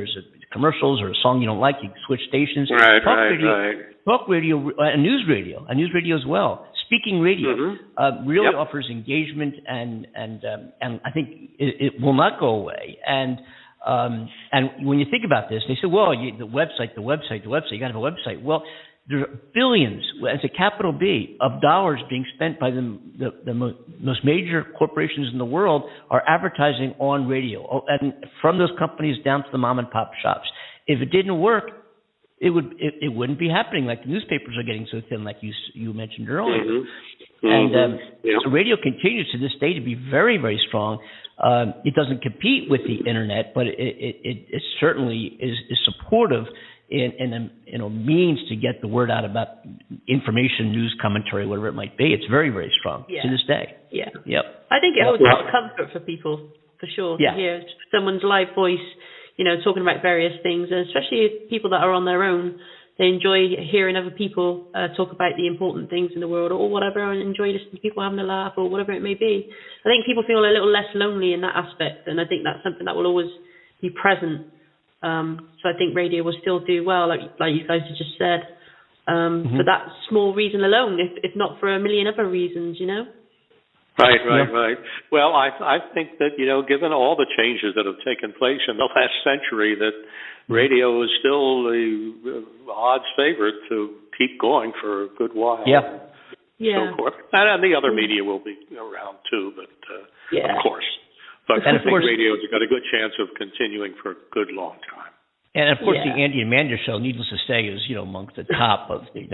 commercials or a song you don't like, you switch stations. Right. Talk radio, and news radio as well. Speaking radio really offers engagement, and I think it will not go away. And when you think about this, they say, well, the website. You got to have a website. Well, there are billions, it's a capital B, of dollars being spent by the most major corporations in the world are advertising on radio, and from those companies down to the mom and pop shops. If it didn't work, it wouldn't be happening. Like the newspapers are getting so thin, like you mentioned earlier. And so radio continues to this day to be very, very strong. It doesn't compete with the internet, but it certainly is supportive in a means to get the word out about information, news, commentary, whatever it might be. It's very, very strong to this day. Yeah. Yep. I think it holds a lot of comfort for people, for sure, to hear someone's live voice, talking about various things, and especially people that are on their own. They enjoy hearing other people talk about the important things in the world or whatever, and enjoy listening to people having a laugh or whatever it may be. I think people feel a little less lonely in that aspect, and I think that's something that will always be present. So I think radio will still do well, like you guys have just said, for that small reason alone, if not for a million other reasons, Right. Well, I think that, given all the changes that have taken place in the last century, that radio is still the odds favorite to keep going for a good while. Yeah. So forth. And the other media will be around too, but of course. But I think radio's got a good chance of continuing for a good long time. And of course, the Andy and Amanda show, needless to say, is amongst the top of the.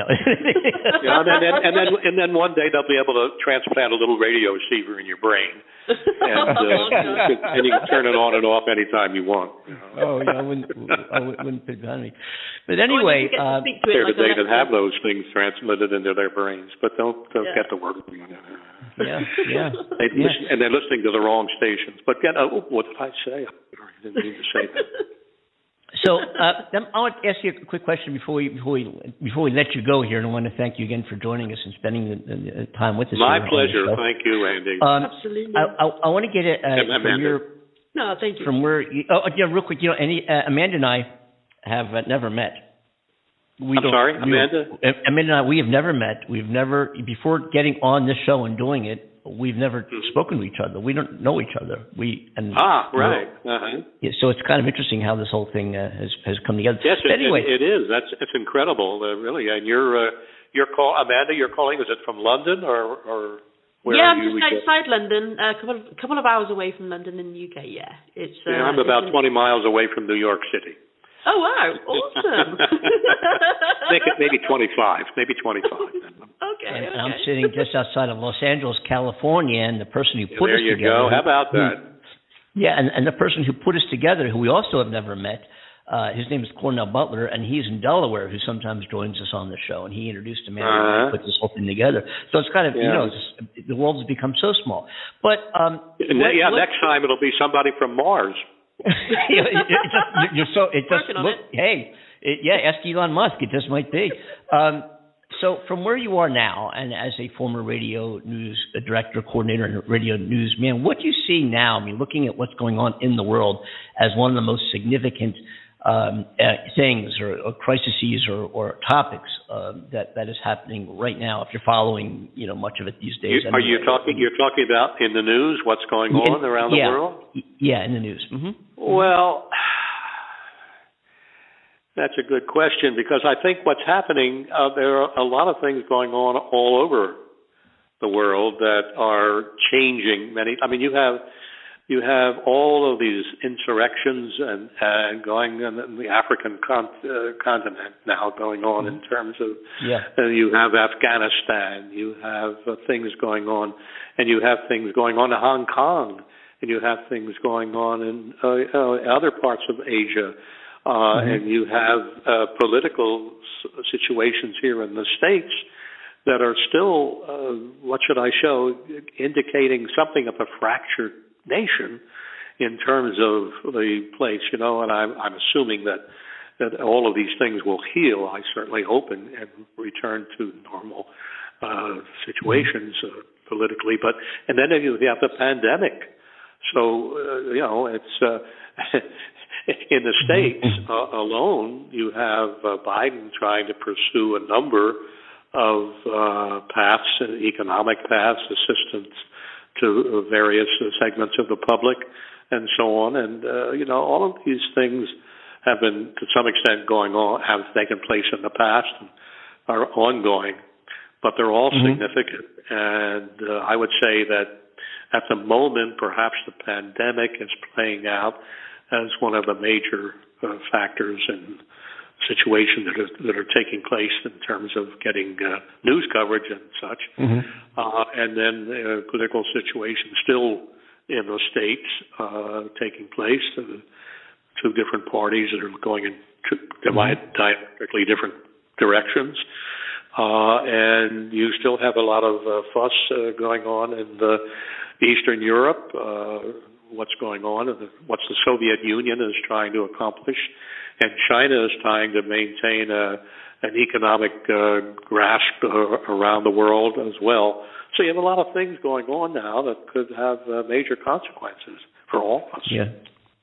and then one day they'll be able to transplant a little radio receiver in your brain, and you can turn it on and off anytime you want. Oh yeah, I wouldn't put it on me. But anyway, there are today that have those things transmitted into their brains, but don't get to work. Yeah. And they're listening to the wrong stations. But what did I say? I didn't mean to say that. So I want to ask you a quick question before we let you go here, and I want to thank you again for joining us and spending the time with us. My pleasure. Thank you, Andy. Absolutely. I want to get it from your. No, thank you. From where? Real quick. Amanda and I have never met. Sorry, Amanda. Amanda and I, we have never met. We've never, before getting on this show and doing it, we've never spoken to each other. We don't know each other. Right. So it's kind of interesting how this whole thing has come together. Yes, anyway, it is. It's incredible, really. And your call, Amanda. You're calling. Is it from London or where? Yeah, are I'm you? just outside London, a couple of hours away from London in the UK. Yeah, it's. I'm about 20 miles away from New York City. Oh wow! Awesome. Maybe 25. Maybe 25. Okay. And I'm sitting just outside of Los Angeles, California, and the person who put us together. There you go. How about that? Yeah, and the person who put us together, who we also have never met, his name is Cornell Butler, and he's in Delaware, who sometimes joins us on the show, and he introduced Amanda and put this whole thing together. So it's kind of, the world has become so small. But next time it'll be somebody from Mars. Ask Elon Musk. It just might be. So from where you are now, and as a former radio news director, coordinator, and radio newsman, what do you see now? I mean, looking at what's going on in the world as one of the most significant things or crises or topics that is happening right now. If you're following, much of it these days. You're talking about in the news what's going on around the world? Yeah, in the news. Mm-hmm. Well, that's a good question, because I think what's happening, there are a lot of things going on all over the world that are changing you have all of these insurrections and going in the African continent now going on in terms of you have Afghanistan, you have things going on, and you have things going on in Hong Kong, and you have things going on in other parts of Asia, and you have political situations here in the States that are still, indicating something of a fractured nation in terms of the place, and I'm assuming that all of these things will heal. I certainly hope and return to normal situations politically. And then you have the pandemic. So it's In the States alone, you have Biden trying to pursue a number of paths, economic paths, assistance to various segments of the public, and so on. And, all of these things have been, to some extent, have taken place in the past and are ongoing, but they're all significant. And I would say that at the moment, perhaps the pandemic is playing out as one of the major factors in situations that are taking place in terms of getting news coverage and such. And then political situations still in the states taking place. Two different parties that are going in diametrically different directions. And you still have a lot of fuss going on in Eastern Europe, what's going on, and what the Soviet Union is trying to accomplish. And China is trying to maintain an economic grasp around the world as well. So you have a lot of things going on now that could have major consequences for all of us. Yeah,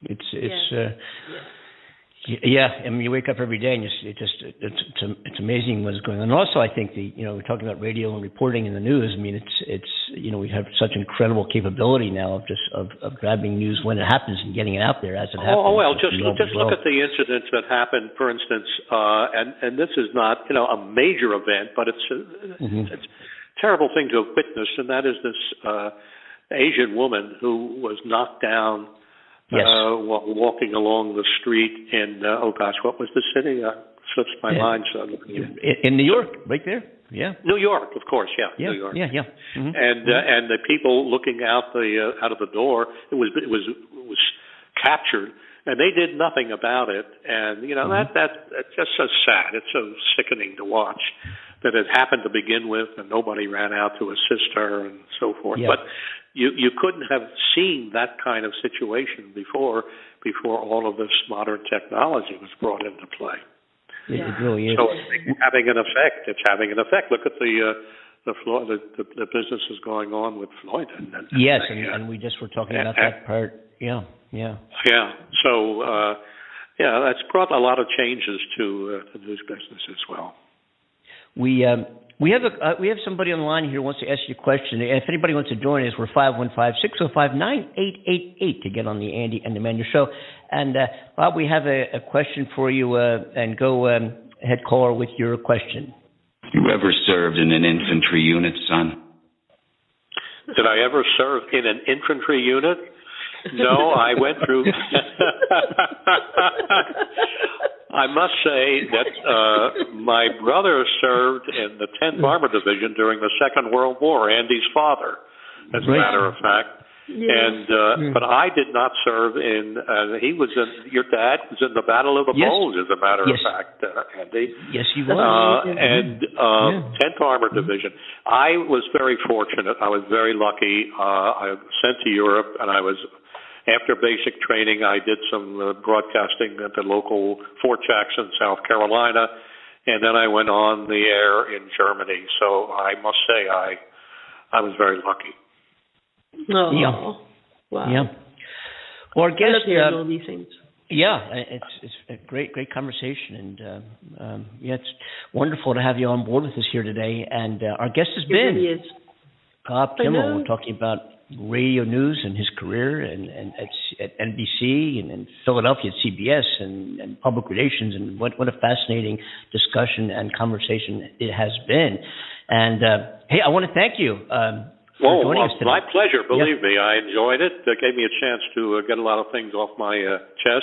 I mean, you wake up every day and it's amazing what's going on. And also, I think we're talking about radio and reporting in the news. I mean, it's we have such incredible capability now of grabbing news when it happens and getting it out there as it happens. Oh well, just look at the incidents that happened, for instance, and this is not a major event, but it's a terrible thing to have witnessed, and that is this Asian woman who was knocked down. Yes. Walking along the street in what was the city? Slips my mind suddenly. In New York, right there. Yeah. New York, of course. Yeah. New York. Yeah. And the people looking out of the door, it was captured, and they did nothing about it. And that's just so sad. It's so sickening to watch that it happened to begin with, and nobody ran out to assist her and so forth. Yeah. But you couldn't have seen that kind of situation before all of this modern technology was brought into play. It really is. So it's having an effect. It's having an effect. Look at the businesses going on with Floyd. Yes, and we just were talking about that part. Yeah. So that's brought a lot of changes to the news business as well. We have somebody on the line here who wants to ask you a question. If anybody wants to join us, we're 515-605-9888 to get on the Andy and Emmanuel show. And Bob, we have a question for you, and go ahead, caller, with your question. You ever served in an infantry unit, son? Did I ever serve in an infantry unit? No, I went through. I must say that my brother served in the 10th Armored Division during the Second World War, Andy's father, as a matter of fact. Yeah. And but I did not serve in. Your dad was in the Battle of the Bulge, as a matter of fact, Andy. Yes, he was. And 10th Armored Division. I was very fortunate. I was very lucky. I was sent to Europe, and after basic training, I did some broadcasting at the local Fort Jackson, South Carolina, and then I went on the air in Germany. So I must say I was very lucky. Oh, yeah. Wow. Yeah. Well, our guest, hearing all these things. Yeah, it's a great conversation, and it's wonderful to have you on board with us here today. And our guest has been really Bob Kimmel. We're talking about radio news and his career, and at NBC and in Philadelphia at CBS and public relations, and what a fascinating discussion and conversation it has been. And hey, I want to thank you. For joining us today. My pleasure. Believe me, I enjoyed it. It gave me a chance to get a lot of things off my chest.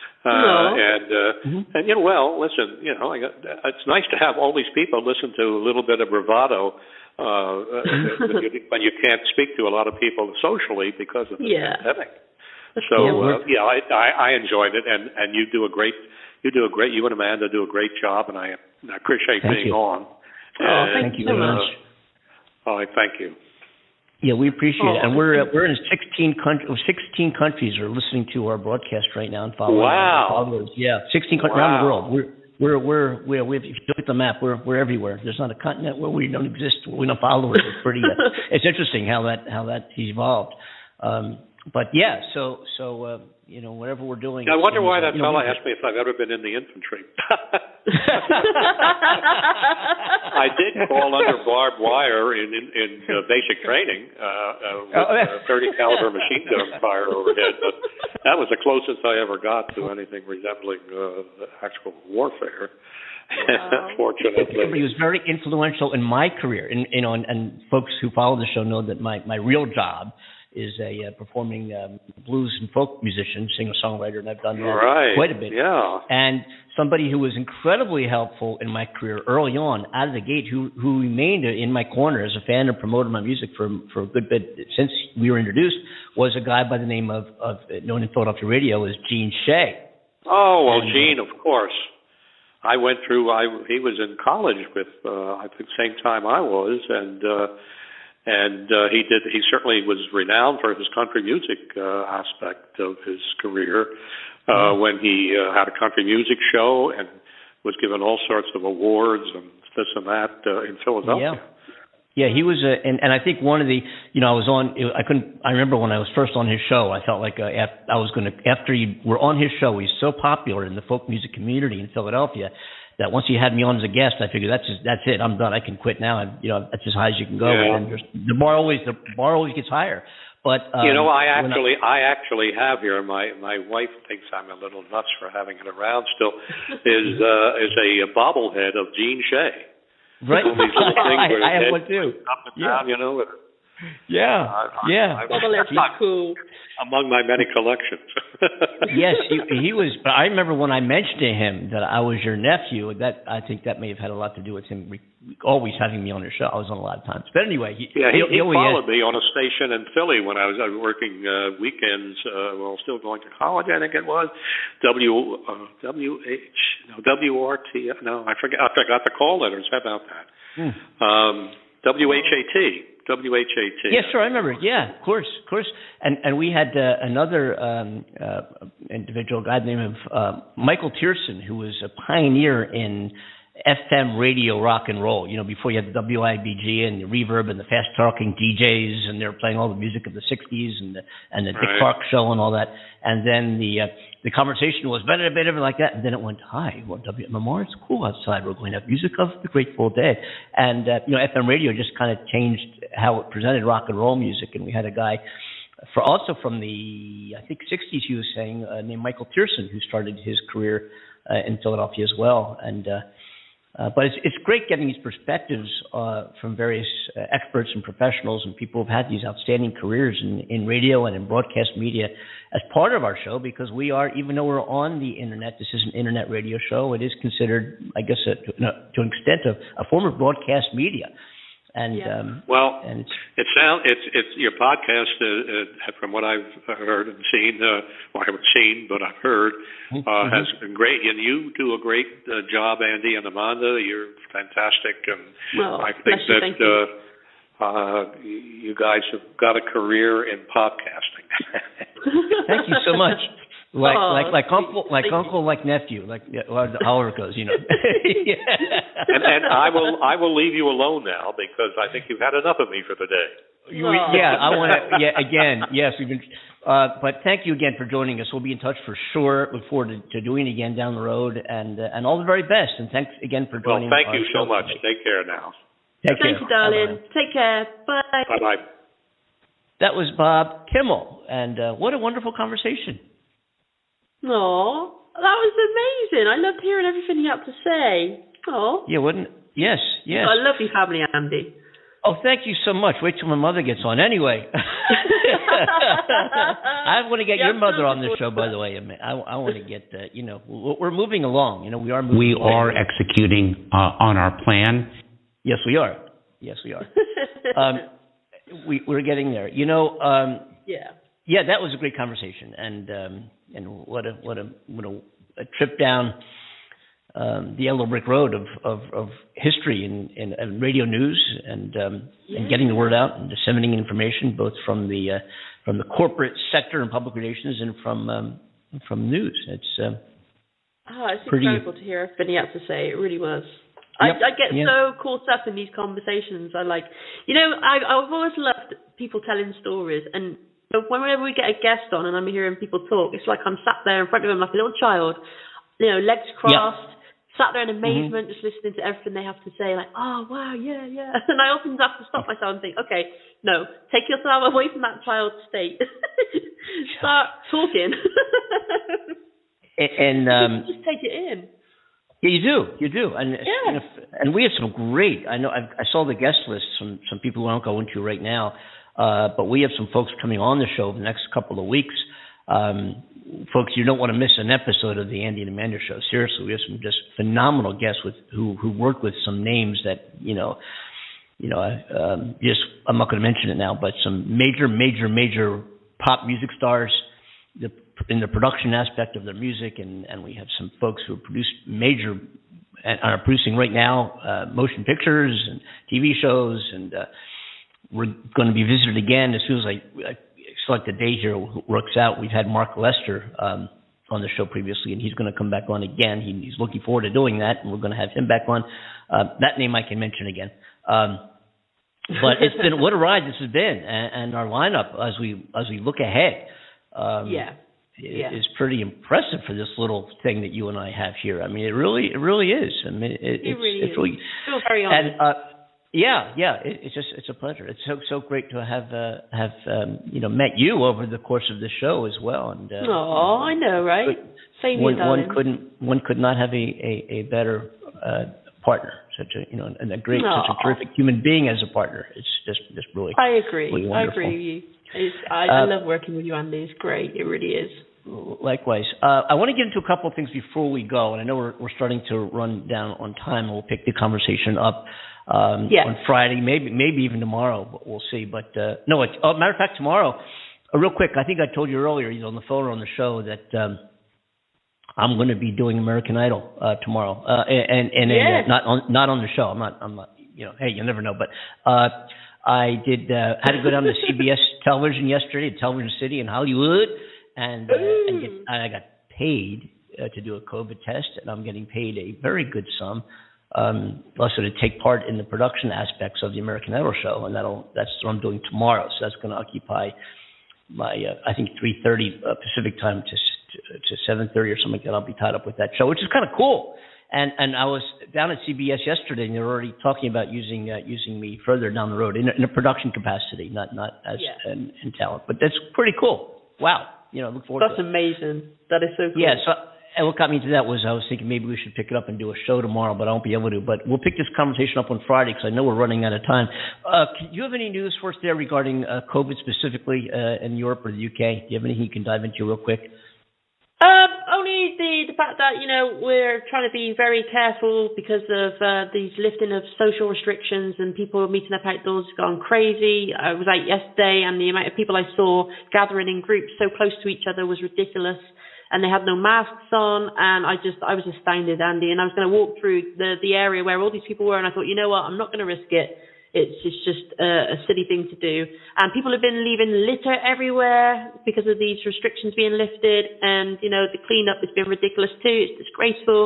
And listen, it's nice to have all these people listen to a little bit of bravado when you can't speak to a lot of people socially because of the pandemic. So I enjoyed it, and you and Amanda do a great job, and I appreciate being on. Thank you very much. All right, thank you. Yeah, we appreciate it, and we're in 16 countries. 16 countries are listening to our broadcast right now and following. Wow! 16 countries around the world. If you look at the map, we're everywhere. There's not a continent where we don't exist. We don't follow it. It's pretty. It's interesting how that evolved. But yeah, so whatever we're doing. I wonder why that fella asked me if I've ever been in the infantry. I did crawl under barbed wire in basic training with a 30 caliber machine gun fire overhead, but that was the closest I ever got to anything resembling actual warfare. Fortunately, he was very influential in my career. And folks who follow the show know that my real job is a performing blues and folk musician, singer-songwriter, and I've done that quite a bit. Yeah. And somebody who was incredibly helpful in my career early on, out of the gate, who remained in my corner as a fan and promoted my music for a good bit since we were introduced, was a guy by the name of known in Philadelphia radio as Gene Shea. Oh, well, Gene, of course. I went through. He was in college with I think same time I was, and he certainly was renowned for his country music aspect of his career when he had a country music show and was given all sorts of awards and this and that in Philadelphia. Yeah, he was, and I think one of the, I remember when I was first on his show, I felt like after you were on his show, he's so popular in the folk music community in Philadelphia that once he had me on as a guest, I figured that's it, I'm done, I can quit now, and that's as high as you can go. Yeah. And the bar always gets higher. But I actually have here. My wife thinks I'm a little nuts for having it around still. Is a bobblehead of Gene Shea. Right. All these little things where I have one too. Up and down, Bobbleheads are cool. Among my many collections. Yes, he was. But I remember when I mentioned to him that I was your nephew. That I think that may have had a lot to do with him always having me on his show. I was on a lot of times. But anyway, he followed me on a station in Philly when I was working weekends. Still going to college, I think it was. WRT. No, I forgot the call letters. How about that? WHAT. WHAT. Yes, sir, I remember. Yeah, of course. And we had another individual, a guy named Michael Tierson, who was a pioneer in FM radio rock and roll. Before you had the WIBG and the Reverb and the fast talking DJs, and they were playing all the music of the '60s and the Dick Clark show and all that. And then the conversation was better like that, and then it went, hi, WMMR, it's cool outside. We're going to have music of the Grateful Dead. And, FM radio just kind of changed how it presented rock and roll music. And we had a guy from the, I think, 60s, he was saying, named Michael Tierson, who started his career in Philadelphia as well. And but it's great getting these perspectives from various experts and professionals and people who've had these outstanding careers in radio and in broadcast media as part of our show, because we are, even though we're on the internet, this is an internet radio show, it is considered, I guess, to an extent, a form of broadcast media. And it's your podcast, from what I've heard and seen, I haven't seen, but I've heard, has been great. And you do a great job, Andy and Amanda. You're fantastic, and I think that you guys have got a career in podcasting. Thank you so much. Like uncle, like nephew, however it goes, And I will leave you alone now, because I think you've had enough of me for the day. I want to. Yeah, again, yes, we've been. But thank you again for joining us. We'll be in touch for sure. Look forward to doing it again down the road, and all the very best. And thanks again for joining us. Well, thank you so much. Today. Take care now. Thank you, darling. Bye-bye. Take care. Bye. Bye-bye. That was Bob Kimmel, and what a wonderful conversation. Oh, that was amazing. I loved hearing everything you had to say. Oh. Yeah, wouldn't it? Yes. I love your family, Andy. Oh, thank you so much. Wait till my mother gets on. Anyway. I want to get your mother on this show, by the way. I want to get, we're moving along. We are moving We are executing on our plan. Yes, we are. We're getting there. Yeah, that was a great conversation, and what a trip down the yellow brick road of history and radio news and getting the word out and disseminating information both from the corporate sector and public relations and from news. It's incredible to hear everything you had to say. It really was. Yep. I get so caught up in these conversations. I've always loved people telling stories, and So whenever we get a guest on and I'm hearing people talk, it's like I'm sat there in front of them like a little child, legs crossed, sat there in amazement, just listening to everything they have to say, like, oh, wow, yeah. And I often have to stop myself and think, okay, no, take yourself away from that child's state. Start talking. And just take it in. Yeah, you do, and we have some great. I know I saw the guest list. Some people who I don't go into right now, but we have some folks coming on the show the next couple of weeks. Folks, you don't want to miss an episode of the Andy and Amanda Show. Seriously, we have some just phenomenal guests who work with some names that I'm not going to mention it now, but some major pop music stars. In the production aspect of their music, and we have some folks who produce major and are producing right now motion pictures and TV shows, and we're going to be visited again as soon as I select a day here works out. We've had Mark Lester on the show previously, and he's going to come back on again. He's looking forward to doing that, and we're going to have him back on. That name I can mention again. But it's been what a ride this has been, and our lineup as we look ahead. Is pretty impressive for this little thing that you and I have here. I mean, it really is. I mean, it's really I feel very honored. And it's a pleasure. It's so great to have met you over the course of the show as well. And I know, right? Same here, darling. One could not have a better partner. Such a and a great, such a terrific human being as a partner. It's just really. I agree. Really I agree with you. I love working with you, Andy. It's great. It really is. Likewise. I want to get into a couple of things before we go, and I know we're starting to run down on time, and we'll pick the conversation up on Friday, maybe even tomorrow, but we'll see. But matter of fact, tomorrow, real quick, I think I told you earlier, either on the phone or on the show, that I'm going to be doing American Idol tomorrow, not on the show. I'm not. Hey, you never know, but. I had to go down to CBS television yesterday, Television City in Hollywood, and I got paid to do a COVID test, and I'm getting paid a very good sum, also to take part in the production aspects of the American Idol show, and that's what I'm doing tomorrow. So that's going to occupy my, I think 3:30 Pacific time to 7:30 or something like that. I'll be tied up with that show, which is kind of cool. And I was down at CBS yesterday, and they're already talking about using me further down the road in a production capacity, not as in talent. But that's pretty cool. Wow, look forward to it. That's amazing. That is so cool. Yeah. So, and what got me into that was I was thinking maybe we should pick it up and do a show tomorrow, but I won't be able to. But we'll pick this conversation up on Friday because I know we're running out of time. Do you have any news for us there regarding COVID specifically in Europe or the UK? Do you have anything you can dive into real quick? Only the fact that, we're trying to be very careful because of these lifting of social restrictions and people meeting up outdoors has gone crazy. I was out yesterday and the amount of people I saw gathering in groups so close to each other was ridiculous, and they had no masks on, and I was astounded, Andy, and I was going to walk through the area where all these people were, and I thought, you know what, I'm not going to risk it. It's just a silly thing to do. And people have been leaving litter everywhere because of these restrictions being lifted. And, the cleanup has been ridiculous too. It's disgraceful.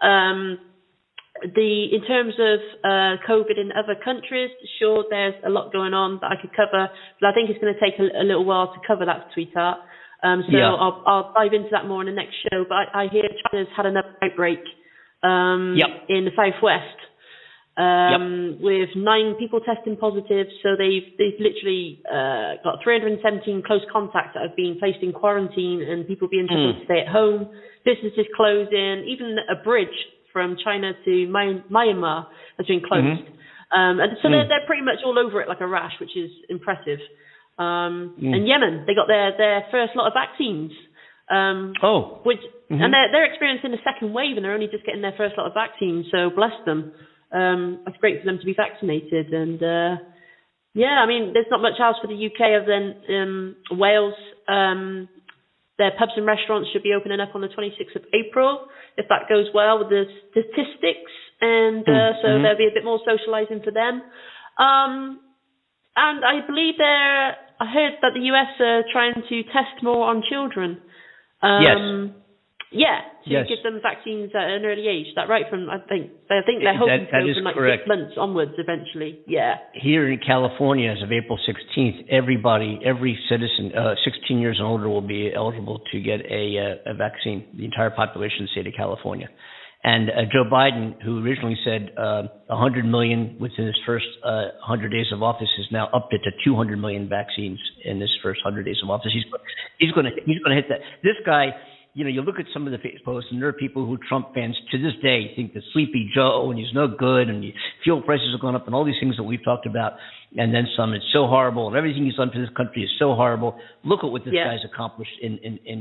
In terms of COVID in other countries, sure, there's a lot going on that I could cover. But I think it's going to take a little while to cover that, sweetheart. I'll dive into that more in the next show. But I hear China's had another outbreak in the southwest. With 9 people testing positive, so they've literally got 317 close contacts that have been placed in quarantine, and people being told to stay at home. Businesses closing, even a bridge from China to Myanmar has been closed, and so they're pretty much all over it like a rash, which is impressive. And Yemen, they got their first lot of vaccines. And they're experiencing a second wave, and they're only just getting their first lot of vaccines. So bless them. It's great for them to be vaccinated, and there's not much else for the UK other than Wales. Their pubs and restaurants should be opening up on the 26th of April, if that goes well with the statistics, and so there'll be a bit more socialising for them. And I believe I heard that the US are trying to test more on children. Yes. Yeah, to Yes. give them vaccines at an early age. Is that right? I think they're hoping That to is from like correct. 6 months onwards eventually. Yeah. Here in California, as of April 16th, every citizen 16 years and older will be eligible to get a vaccine, the entire population of the state of California. And Joe Biden, who originally said 100 million within his first 100 days of office, has now upped it to 200 million vaccines in his first 100 days of office. He's going to hit that. This guy, you know, you look at some of the Facebook posts, and there are people who Trump fans to this day think that Sleepy Joe and he's no good, and fuel prices have gone up, and all these things that we've talked about, and then some. It's so horrible, and everything he's done for this country is so horrible. Look at what this guy's accomplished in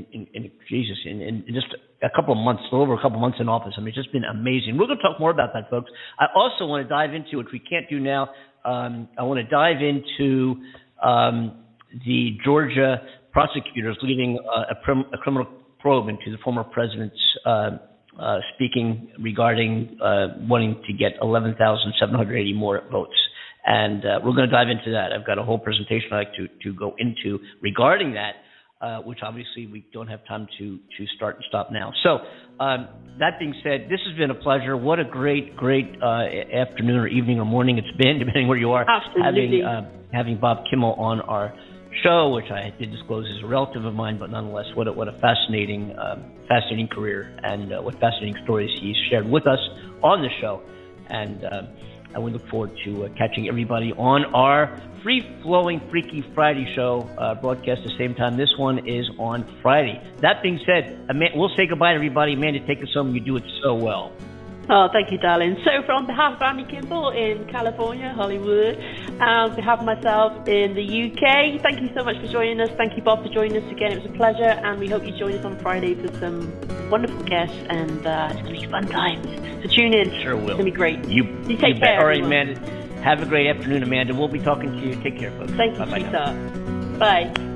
just a couple of months, a little over a couple of months in office. I mean, it's just been amazing. We're going to talk more about that, folks. I also want to dive into, which we can't do now, I want to dive into the Georgia prosecutors leading a criminal probe into the former president's speaking regarding wanting to get 11,780 more votes. And we're going to dive into that. I've got a whole presentation I'd like to go into regarding that, which obviously we don't have time to start and stop now. So that being said, this has been a pleasure. What a great afternoon or evening or morning it's been, depending where you are. Absolutely. Having Bob Kimmel on our show, which I did disclose is a relative of mine, but nonetheless, what a fascinating career and what fascinating stories he's shared with us on the show. And I would look forward to catching everybody on our free-flowing Freaky Friday show, broadcast the same time. This one is on Friday. That being said, we'll say goodbye to everybody. Amanda, take us home. You do it so well. Oh, thank you, darling. So on behalf of Andy Kimball in California, Hollywood, and on behalf of myself in the UK, thank you so much for joining us. Thank you, Bob, for joining us again. It was a pleasure, and we hope you join us on Friday for some wonderful guests, and it's going to be fun times. So tune in. Sure will. It's going to be great. You take care. All right, everyone. Amanda. Have a great afternoon, Amanda. We'll be talking to you. Take care, folks. Thank you, Bye-bye sweetheart. Bye.